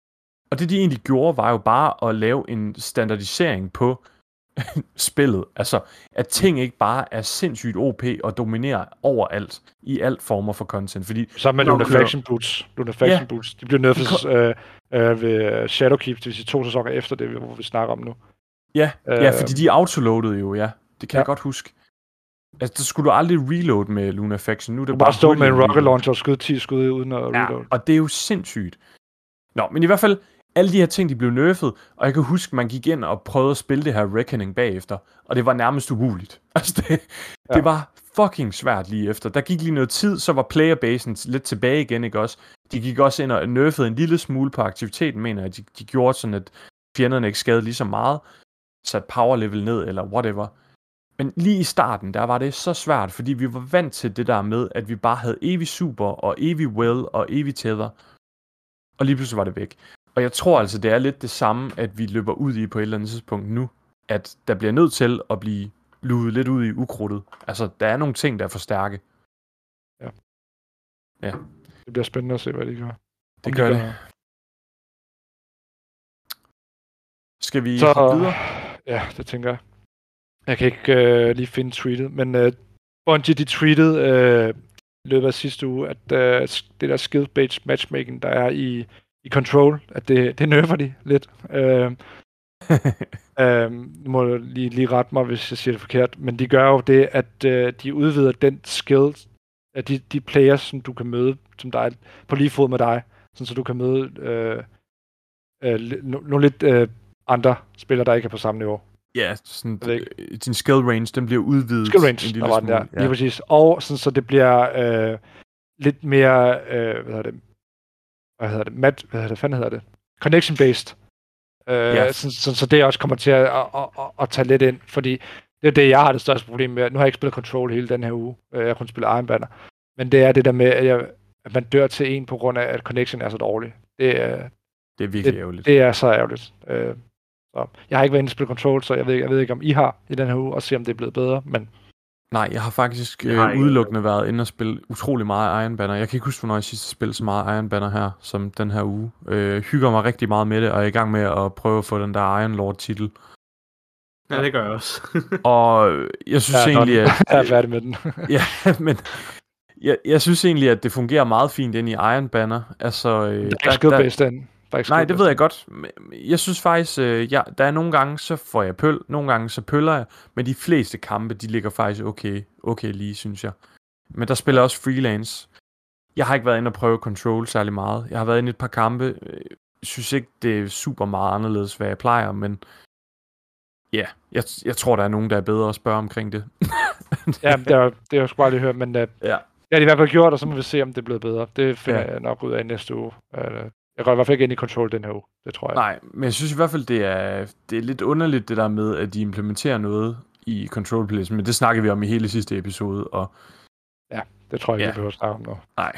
Og det, de egentlig gjorde, var jo bare at lave en standardisering på spillet. Altså, at ting ikke bare er sindssygt OP og dominerer overalt i alt former for content. Fordi sammen med Lunafaction Boots. De blev nerfed ved Shadowkeep, det vil sige 2 sæsoner efter det, hvor vi snakker om nu. Ja, fordi de autoloadede jo, ja. Det kan jeg godt huske. Altså, der skulle du aldrig reload med Lunafaction. Nu er det bare stå med en rocket launcher og skyde 10 skud uden at reload. Ja, og det er jo sindssygt. Nå, men i hvert fald, alle de her ting, de blev nerfed, og jeg kan huske, man gik ind og prøvede at spille det her Reckoning bagefter, og det var nærmest umuligt. Altså, det var fucking svært lige efter. Der gik lige noget tid, så var playerbasen lidt tilbage igen, ikke også? De gik også ind og nerfede en lille smule på aktiviteten, mener jeg. De gjorde sådan, at fjenderne ikke skadede lige så meget, sat power level ned, eller whatever. Men lige i starten, der var det så svært, fordi vi var vant til det der med, at vi bare havde evig super, og evig well, og evig tether. Og lige pludselig var det væk. Og jeg tror altså, det er lidt det samme, at vi løber ud i på et eller andet tidspunkt nu, at der bliver nødt til at blive luet lidt ud i ukrudtet. Altså, der er nogle ting, der er for stærke. Ja. Det bliver spændende at se, hvad de gør. Det gør det. Skal vi hoppe videre? Ja, det tænker jeg. Jeg kan ikke lige finde tweetet, men Bungie, de tweetede i løbet af sidste uge, at det der skill-based matchmaking, der er i Control, at det nerfer de lidt. Må lige rette mig, hvis jeg siger det forkert, men de gør jo det, at de udvider den skill, at de players, som du kan møde, som der er på lige fod med dig, sådan, så du kan møde nogle lidt andre spillere, der ikke er på samme niveau. Ja, sådan, din skill range, den bliver udvidet. Skill range, der var den der, lige præcis. Og sådan, så det bliver lidt mere, connection-based. Så det også kommer til at tage lidt ind, fordi det er det, jeg har det største problem med. Nu har jeg ikke spillet Control hele den her uge. Jeg har kun spillet Iron Banner. Men det er det der med, at man dør til en på grund af, at connection er så dårlig. Det er virkelig ærgerligt. Det er så ærgerligt. Så jeg har ikke været inde og spille Control, så jeg ved ikke, om I har i den her uge, og se, om det er blevet bedre, men... Nej, jeg har faktisk udelukkende været inde og spille utrolig meget Iron Banner. Jeg kan ikke huske, hvornår jeg sidst spillede så meget Iron Banner her, som den her uge. Hygger mig rigtig meget med det, og er i gang med at prøve at få den der Iron Lord-titel. Ja, det gør jeg også. Og jeg synes egentlig, at... Jeg er færdig med den. Ja, men... Jeg synes egentlig, at det fungerer meget fint ind i Iron Banner. Altså, der er skill-based den. Nej, det ved jeg godt. Jeg synes faktisk, der er nogle gange, så får jeg pøl, nogle gange så pøller jeg, men de fleste kampe, de ligger faktisk okay lige, synes jeg. Men der spiller også freelance. Jeg har ikke været inde og prøve Control særlig meget. Jeg har været inde i et par kampe. Jeg synes ikke, det er super meget anderledes, hvad jeg plejer, men ja, jeg tror, der er nogen, der er bedre at spørge omkring det. Ja, det er jo sgu bare lige hørt, men ja. Det har de i hvert fald gjort, og så må vi se, om det er blevet bedre. Det finder jeg nok ud af næste uge. Jeg går i hvert fald ikke ind i Control den her uge, det tror jeg. Nej, men jeg synes i hvert fald, det er lidt underligt, det der med, at de implementerer noget i Control Players, men det snakker vi om i hele sidste episode, og ja, det tror jeg ikke, vi behøver at snakke om nu. Nej.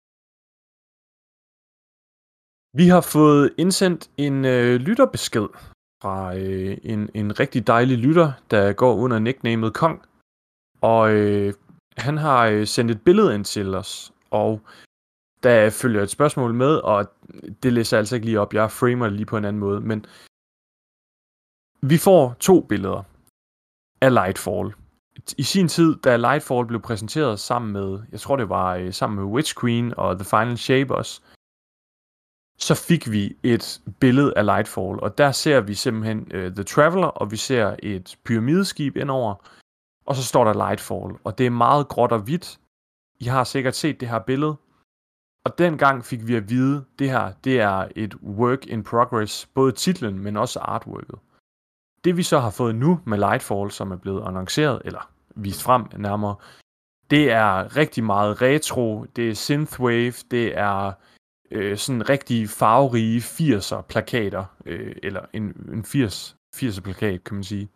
Vi har fået indsendt en lytterbesked fra en rigtig dejlig lytter, der går under nicknamet Kong. Og han har sendt et billede ind til os, og der følger et spørgsmål med, og det læser jeg altså ikke lige op. Jeg framer det lige på en anden måde, men vi får 2 billeder af Lightfall. I sin tid, da Lightfall blev præsenteret sammen med, jeg tror det var sammen med Witch Queen og The Final Shape også, så fik vi et billede af Lightfall, og der ser vi simpelthen The Traveler, og vi ser et pyramideskib indover, og så står der Lightfall, og det er meget gråt og hvidt. I har sikkert set det her billede, og dengang fik vi at vide, det her, det er et work in progress, både titlen, men også artworket. Det vi så har fået nu med Lightfall, som er blevet annonceret, eller vist frem nærmere, det er rigtig meget retro, det er synthwave, det er sådan rigtig farverige 80'er plakater, eller en 80'er plakat, kan man sige.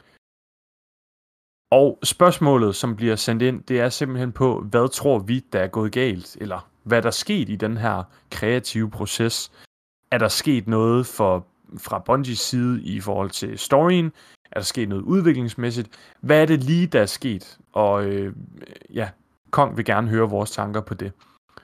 Og spørgsmålet, som bliver sendt ind, det er simpelthen på, hvad tror vi, der er gået galt, eller hvad der er sket i den her kreative proces. Er der sket noget fra Bungies side i forhold til storyen? Er der sket noget udviklingsmæssigt? Hvad er det lige, der er sket? Og Kong vil gerne høre vores tanker på det.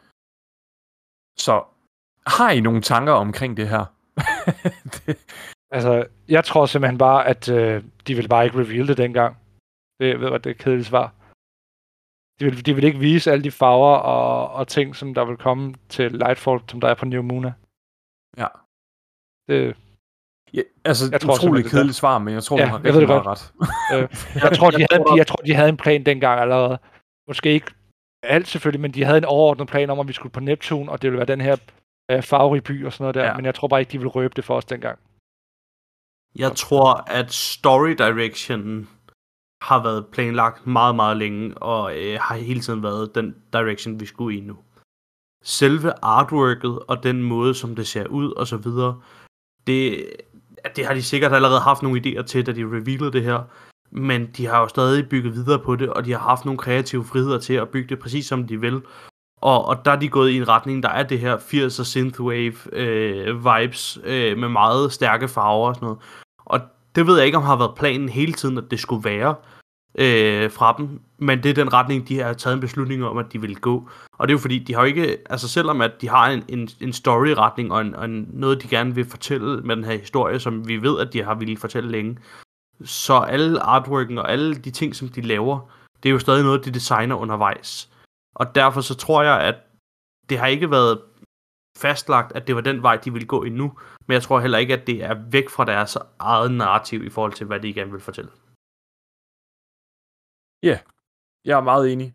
Så har I nogle tanker omkring det her? Altså, jeg tror simpelthen bare, at de ville bare ikke reveal det dengang. Det ved jeg, det er et kedeligt svar. De vil ikke vise alle de farver og ting, som der vil komme til Lightfall, som der er på New Muna. Ja. Det... Ja, altså, jeg tror utroligt kedeligt svar, men jeg tror, du har rigtig meget ret. Jeg tror, de havde en plan dengang allerede. Måske ikke alt selvfølgelig, men de havde en overordnet plan om, at vi skulle på Neptun, og det ville være den her farverige by og sådan noget der. Ja. Men jeg tror bare ikke, de ville røbe det for os dengang. Jeg tror, at story directionen har været planlagt meget, meget længe, og har hele tiden været den direction, vi skulle i nu. Selve artworket og den måde, som det ser ud og så videre, det har de sikkert allerede haft nogle idéer til, da de revealede det her, men de har jo stadig bygget videre på det, og de har haft nogle kreative friheder til at bygge det præcis som de vil. Og der er de gået i en retning, der er det her 80'er synthwave vibes med meget stærke farver og sådan noget. Og det ved jeg ikke, om har været planen hele tiden, at det skulle være fra dem, men det er den retning, de har taget en beslutning om, at de vil gå. Og det er jo fordi, de har jo ikke, altså selvom at de har en story-retning og noget, de gerne vil fortælle med den her historie, som vi ved, at de har ville fortælle længe, så alle artworken og alle de ting, som de laver, det er jo stadig noget, de designer undervejs. Og derfor så tror jeg, at det har ikke været fastlagt, at det var den vej, de ville gå endnu, men jeg tror heller ikke, at det er væk fra deres eget narrativ i forhold til, hvad de gerne vil fortælle. Ja, jeg er meget enig.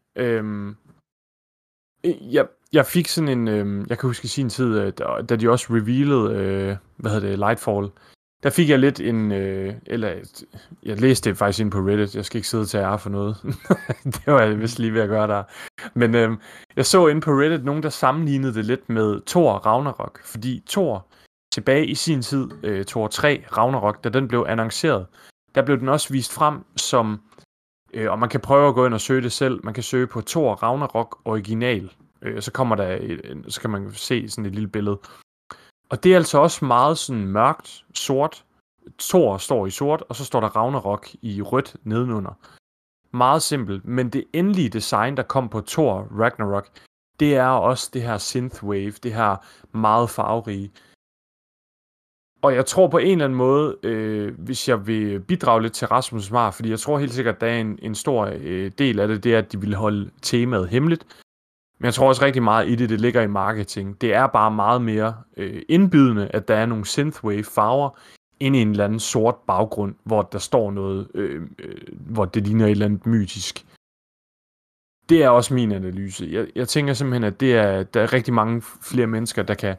Jeg fik sådan en, jeg kan huske i sin tid, da de også revealede, Lightfall, der fik jeg lidt jeg læste det faktisk ind på Reddit, jeg skal ikke sidde til ære for noget, det var jeg vist lige ved at gøre der, men jeg så inde på Reddit nogen, der sammenlignede det lidt med Thor Ragnarok, fordi Thor tilbage i sin tid, Thor 3 Ragnarok, da den blev annonceret, der blev den også vist frem som, og man kan prøve at gå ind og søge det selv, man kan søge på Thor Ragnarok original, så kommer der, så kan man se sådan et lille billede. Og det er altså også meget sådan mørkt, sort. Thor står i sort, og så står der Ragnarok i rødt nedenunder. Meget simpelt, men det endelige design, der kom på Thor Ragnarok, det er også det her synthwave, det her meget farverige. Og jeg tror på en eller anden måde, hvis jeg vil bidrage lidt til Rasmus svar, fordi jeg tror helt sikkert, at der er en stor del af det, det er, at de vil holde temaet hemmeligt. Men jeg tror også rigtig meget i det ligger i marketing. Det er bare meget mere indbydende, at der er nogle synthwave farver inde i en eller anden sort baggrund, hvor der står noget, hvor det ligner et eller andet mytisk. Det er også min analyse. Jeg tænker simpelthen, at der er rigtig mange flere mennesker, der kan,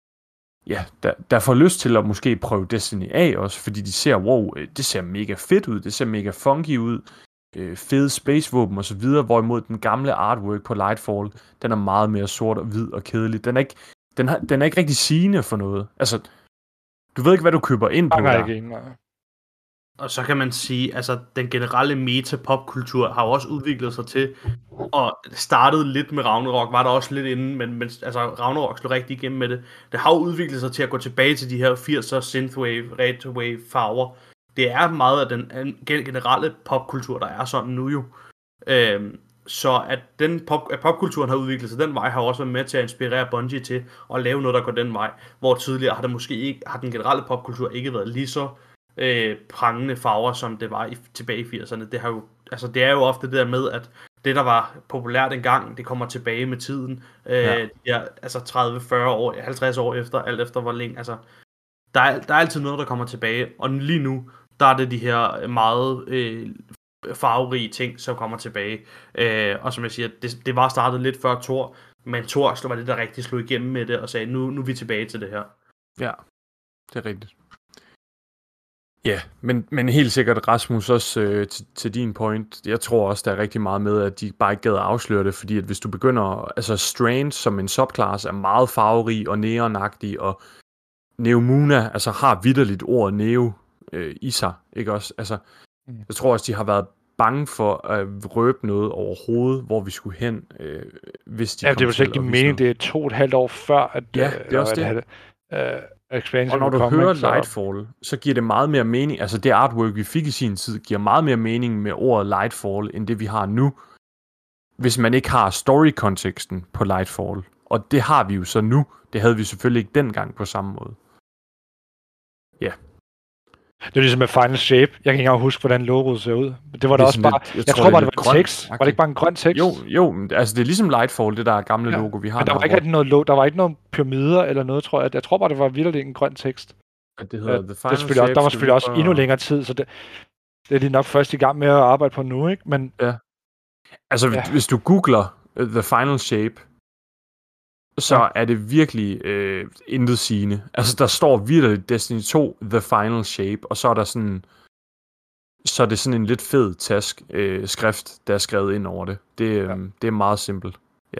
der får lyst til at måske prøve Destiny af også, fordi de ser, wow, det ser mega fedt ud, det ser mega funky ud, fede spacevåben og så videre, hvorimod den gamle artwork på Lightfall, den er meget mere sort og hvid og kedelig. Den er ikke rigtig sigende for noget. Altså, du ved ikke, hvad du køber ind på der. Og så kan man sige, altså den generelle meta-popkultur har jo også udviklet sig til, og startede lidt med Ragnarok, var der også lidt inden, men altså Ragnarok slog rigtig igennem med det. Det har jo udviklet sig til at gå tilbage til de her 80'er synthwave, retrowave farver. Det er meget af den generelle popkultur, der er sådan nu jo. Så at popkulturen har udviklet sig den vej, har også været med til at inspirere Bungie til at lave noget, der går den vej. Hvor tidligere har den generelle popkultur ikke været lige så prangende farver, som det var tilbage i 80'erne. Det er jo ofte det der med, at det, der var populært engang, det kommer tilbage med tiden. Altså 30, 40 år, 50 år efter, alt efter hvor længe. Altså, der er altid noget, der kommer tilbage. Og lige nu, der er det de her meget farverige ting, som kommer tilbage. Og som jeg siger, det var startet lidt før Thor, men Thor var det, der rigtig slog igennem med det, og sagde, nu er vi tilbage til det her. Ja, det er rigtigt. Ja, men helt sikkert, Rasmus, også til din point, jeg tror også, der er rigtig meget med, at de bare ikke gad at afsløre det, fordi at hvis du begynder, altså Strange som en subclass er meget farverig og neonagtig, og Neomuna, altså har vitterligt ordet Neo i sig, ikke også? Altså, jeg tror også, de har været bange for at røbe noget overhovedet, hvor vi skulle hen, hvis de kom til. Ja, det var ikke meningen, det er 2,5 år før, at det er også det. Expansion og når du hører Lightfall, så giver det meget mere mening, altså det artwork, vi fik i sin tid, giver meget mere mening med ordet Lightfall, end det vi har nu, hvis man ikke har story-konteksten på Lightfall. Og det har vi jo så nu. Det havde vi selvfølgelig ikke dengang på samme måde. Ja. Det er ligesom med Final Shape. Jeg kan ikke engang huske, hvordan logoet ser ud. Det var da også bare... Jeg tror bare, det var en tekst. Var det ikke bare en grøn tekst? Jo, altså det er ligesom Lightfall, det der gamle logo, vi har. Men der var ikke rigtig noget der var ikke nogen pyramider eller noget, tror jeg. Jeg tror bare, det var virkelig en grøn tekst. Det hedder The Final Shape. Der var selvfølgelig også endnu længere tid, så det er de nok først i gang med at arbejde på nu, ikke? Men... Ja. Altså, hvis du googler The Final Shape, så er det virkelig intetsigende. Altså, der står virkelig Destiny 2, The Final Shape, og så er der sådan... Så er det sådan en lidt fed task skrift, der er skrevet ind over det. Det er meget simpelt. Ja.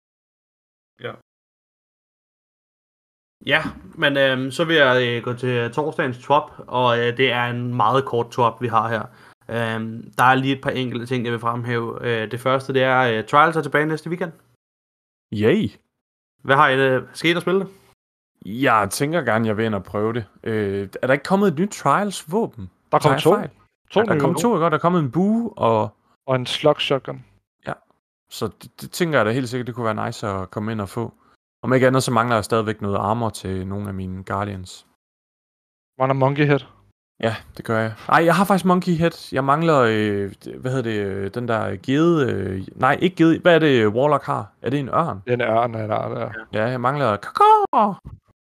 Ja, men så vil jeg gå til torsdagens top, og det er en meget kort top, vi har her. Der er lige et par enkelte ting, jeg vil fremhæve. Det første, det er Trials er tilbage næste weekend. Yay! Hvad har I sket at spille det? Jeg tænker gerne, jeg vil ind og prøve det. Er der ikke kommet et nyt Trials-våben? Der kom to. Der kom to, ikke? Der er kommet en bue og en slug shotgun. Ja, så det tænker jeg da helt sikkert, det kunne være nice at komme ind og få. Om ikke andet, så mangler jeg stadigvæk noget armor til nogle af mine Guardians. Mangler Monkey Head? Ja, det gør jeg. Ej, jeg har faktisk Monkey Head. Jeg mangler, hvad hedder det, den der gede... nej, ikke gede. Hvad er det, Warlock har? Er det en ørn? Det er en ørn, der. Ja, jeg mangler kakao.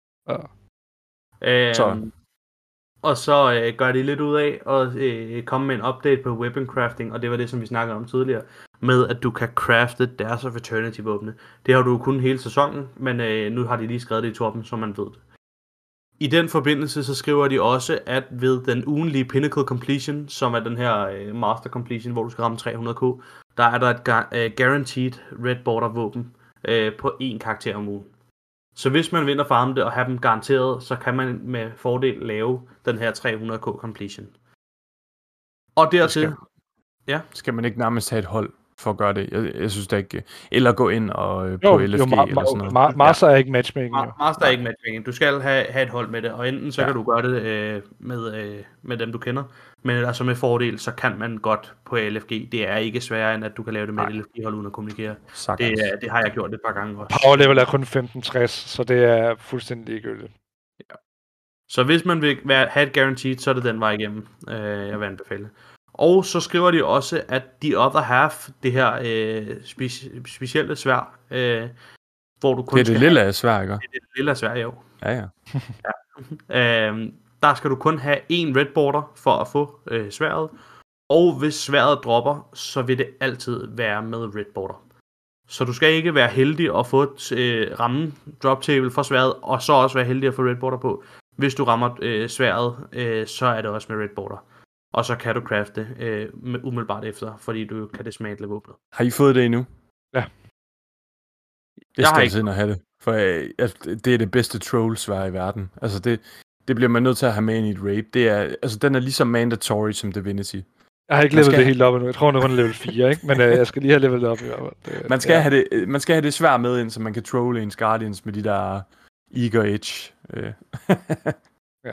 Ja. Og så gør de lidt ud af at komme med en update på weapon crafting, og det var det, som vi snakkede om tidligere, med at du kan crafte Dares of Eternity-våbne. Det har du kun hele sæsonen, men nu har de lige skrevet det i toppen, så man ved det. I den forbindelse så skriver de også, at ved den ugenlige Pinnacle Completion, som er den her Master Completion, hvor du skal ramme 300k, der er der et guaranteed Red Border våben på 1 karakter om ugen. Så hvis man vinder farme det og have dem garanteret, så kan man med fordel lave den her 300k completion. Og dertil... Skal man ikke nærmest have et hold for at gøre det? Jeg synes da ikke... Eller gå ind og på LFG eller sådan noget. Master er ikke matchmaking. Master er ikke matchmaking. Du skal have et hold med det, og enten så kan du gøre det med dem, du kender, men altså med fordel, så kan man godt på LFG. Det er ikke sværere, end at du kan lave det med et LFG-hold uden at kommunikere. Det har jeg gjort et par gange også. Power level er kun 1560, så det er fuldstændig ligegyldigt. Ja. Så hvis man vil have et guaranteed, så er det den vej igennem, jeg vil anbefale. Og så skriver de også, at the other half, det her specielle sværd, hvor du kun det er det lille sværd, ikke? Det er det lille sværd, jo. Ja. Der skal du kun have en red border for at få sværdet. Og hvis sværdet dropper, så vil det altid være med red border. Så du skal ikke være heldig at få ramme drop table for sværdet, og så også være heldig at få red border på. Hvis du rammer sværdet, så er det også med red border. Og så kan du crafte umiddelbart efter, fordi du kan dismantle våbnet. Har I fået det endnu? Ja. Jeg skal altså ind og have det, for det er det bedste troll-sværd i verden. Altså det bliver man nødt til at have med ind i et raid. Det er, altså den er lige så mandatory som Divinity. Jeg har ikke levelet det helt op endnu. Jeg tror, det var level 4, ikke? Men jeg skal lige have levelet op i hvert fald. Man skal have det sværd med ind, så man kan trolle ens Guardians med de der Eager Edge. Ja.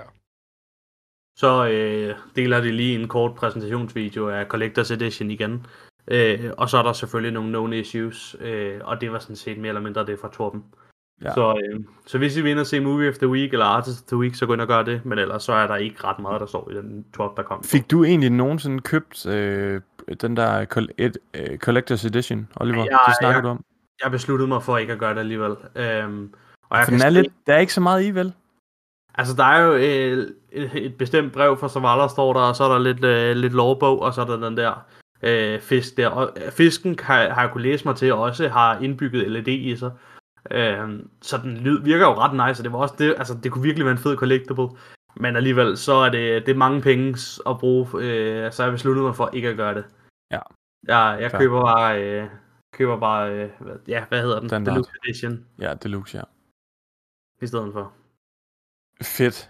Så deler de lige en kort præsentationsvideo af Collector's Edition igen. Og så er der selvfølgelig nogle known issues, og det var sådan set mere eller mindre det fra Torben. Ja. Så hvis I vil ind og se Movie of the Week eller Artist of the Week, så gå ind og gør det, men ellers så er der ikke ret meget, der står i den top, der kom. Fik du egentlig nogensinde købt den der Collector's Edition, Oliver? Det snakker du om. Jeg besluttede mig for ikke at gøre det alligevel. Og jeg der er ikke så meget i, vel? Altså, der er jo et bestemt brev fra Zavala, står der, og så er der lidt lovbog, og så er der den der fisk der. Og fisken har jeg kunne læse mig til, og også har indbygget LED i sig. Så den virker jo ret nice, og det var også det, altså det kunne virkelig være en fed collectible. Men alligevel, så er det er mange penge at bruge, så jeg besluttede mig for ikke at gøre det. Ja. Jeg køber bare, hvad hedder den? Deluxe Edition. Ja, Deluxe, ja. I stedet for. Fedt.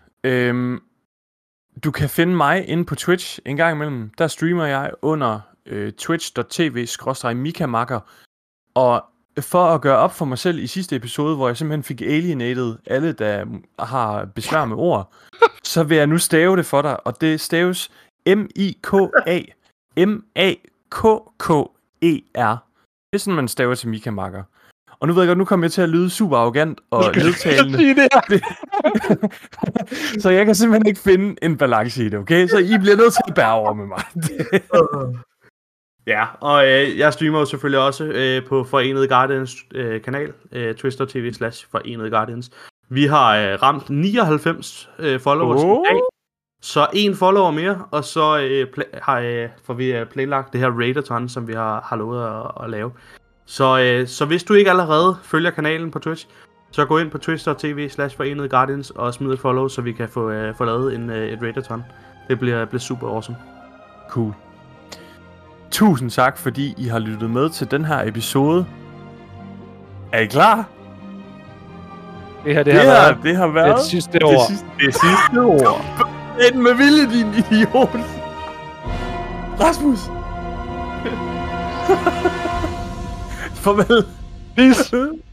Du kan finde mig inde på Twitch en gang imellem. Der streamer jeg under twitch.tv/mikamakker. Og for at gøre op for mig selv i sidste episode, hvor jeg simpelthen fik alienated alle, der har besvær med ord, så vil jeg nu stave det for dig, og det staves M-I-K-A-M-A-K-K-E-R. Det er sådan, man staver til mikamakker. Og nu ved jeg godt, nu kommer jeg til at lyde super arrogant og nedtalende. Så jeg kan simpelthen ikke finde en balance i det, okay? Så I bliver nødt til at bære over med mig. Ja, og jeg streamer jo selvfølgelig også på Forenede Guardians kanal, twitch.tv/Forenede Guardians. Vi har ramt 99 followers i dag, så en follower mere, og så får vi planlagt det her Raidathon, som vi har lovet at lave. Så hvis du ikke allerede følger kanalen på Twitch, så gå ind på twitch.tv/Forenede Guardians og smid et follow, så vi kan få lavet et Raidathon. Det bliver super awesome. Cool. Tusind tak, fordi I har lyttet med til den her episode. Er I klar? Det har været det sidste ord. Det sidste ord. Den med vilje, din idiot. Rasmus. Farvel. Peace.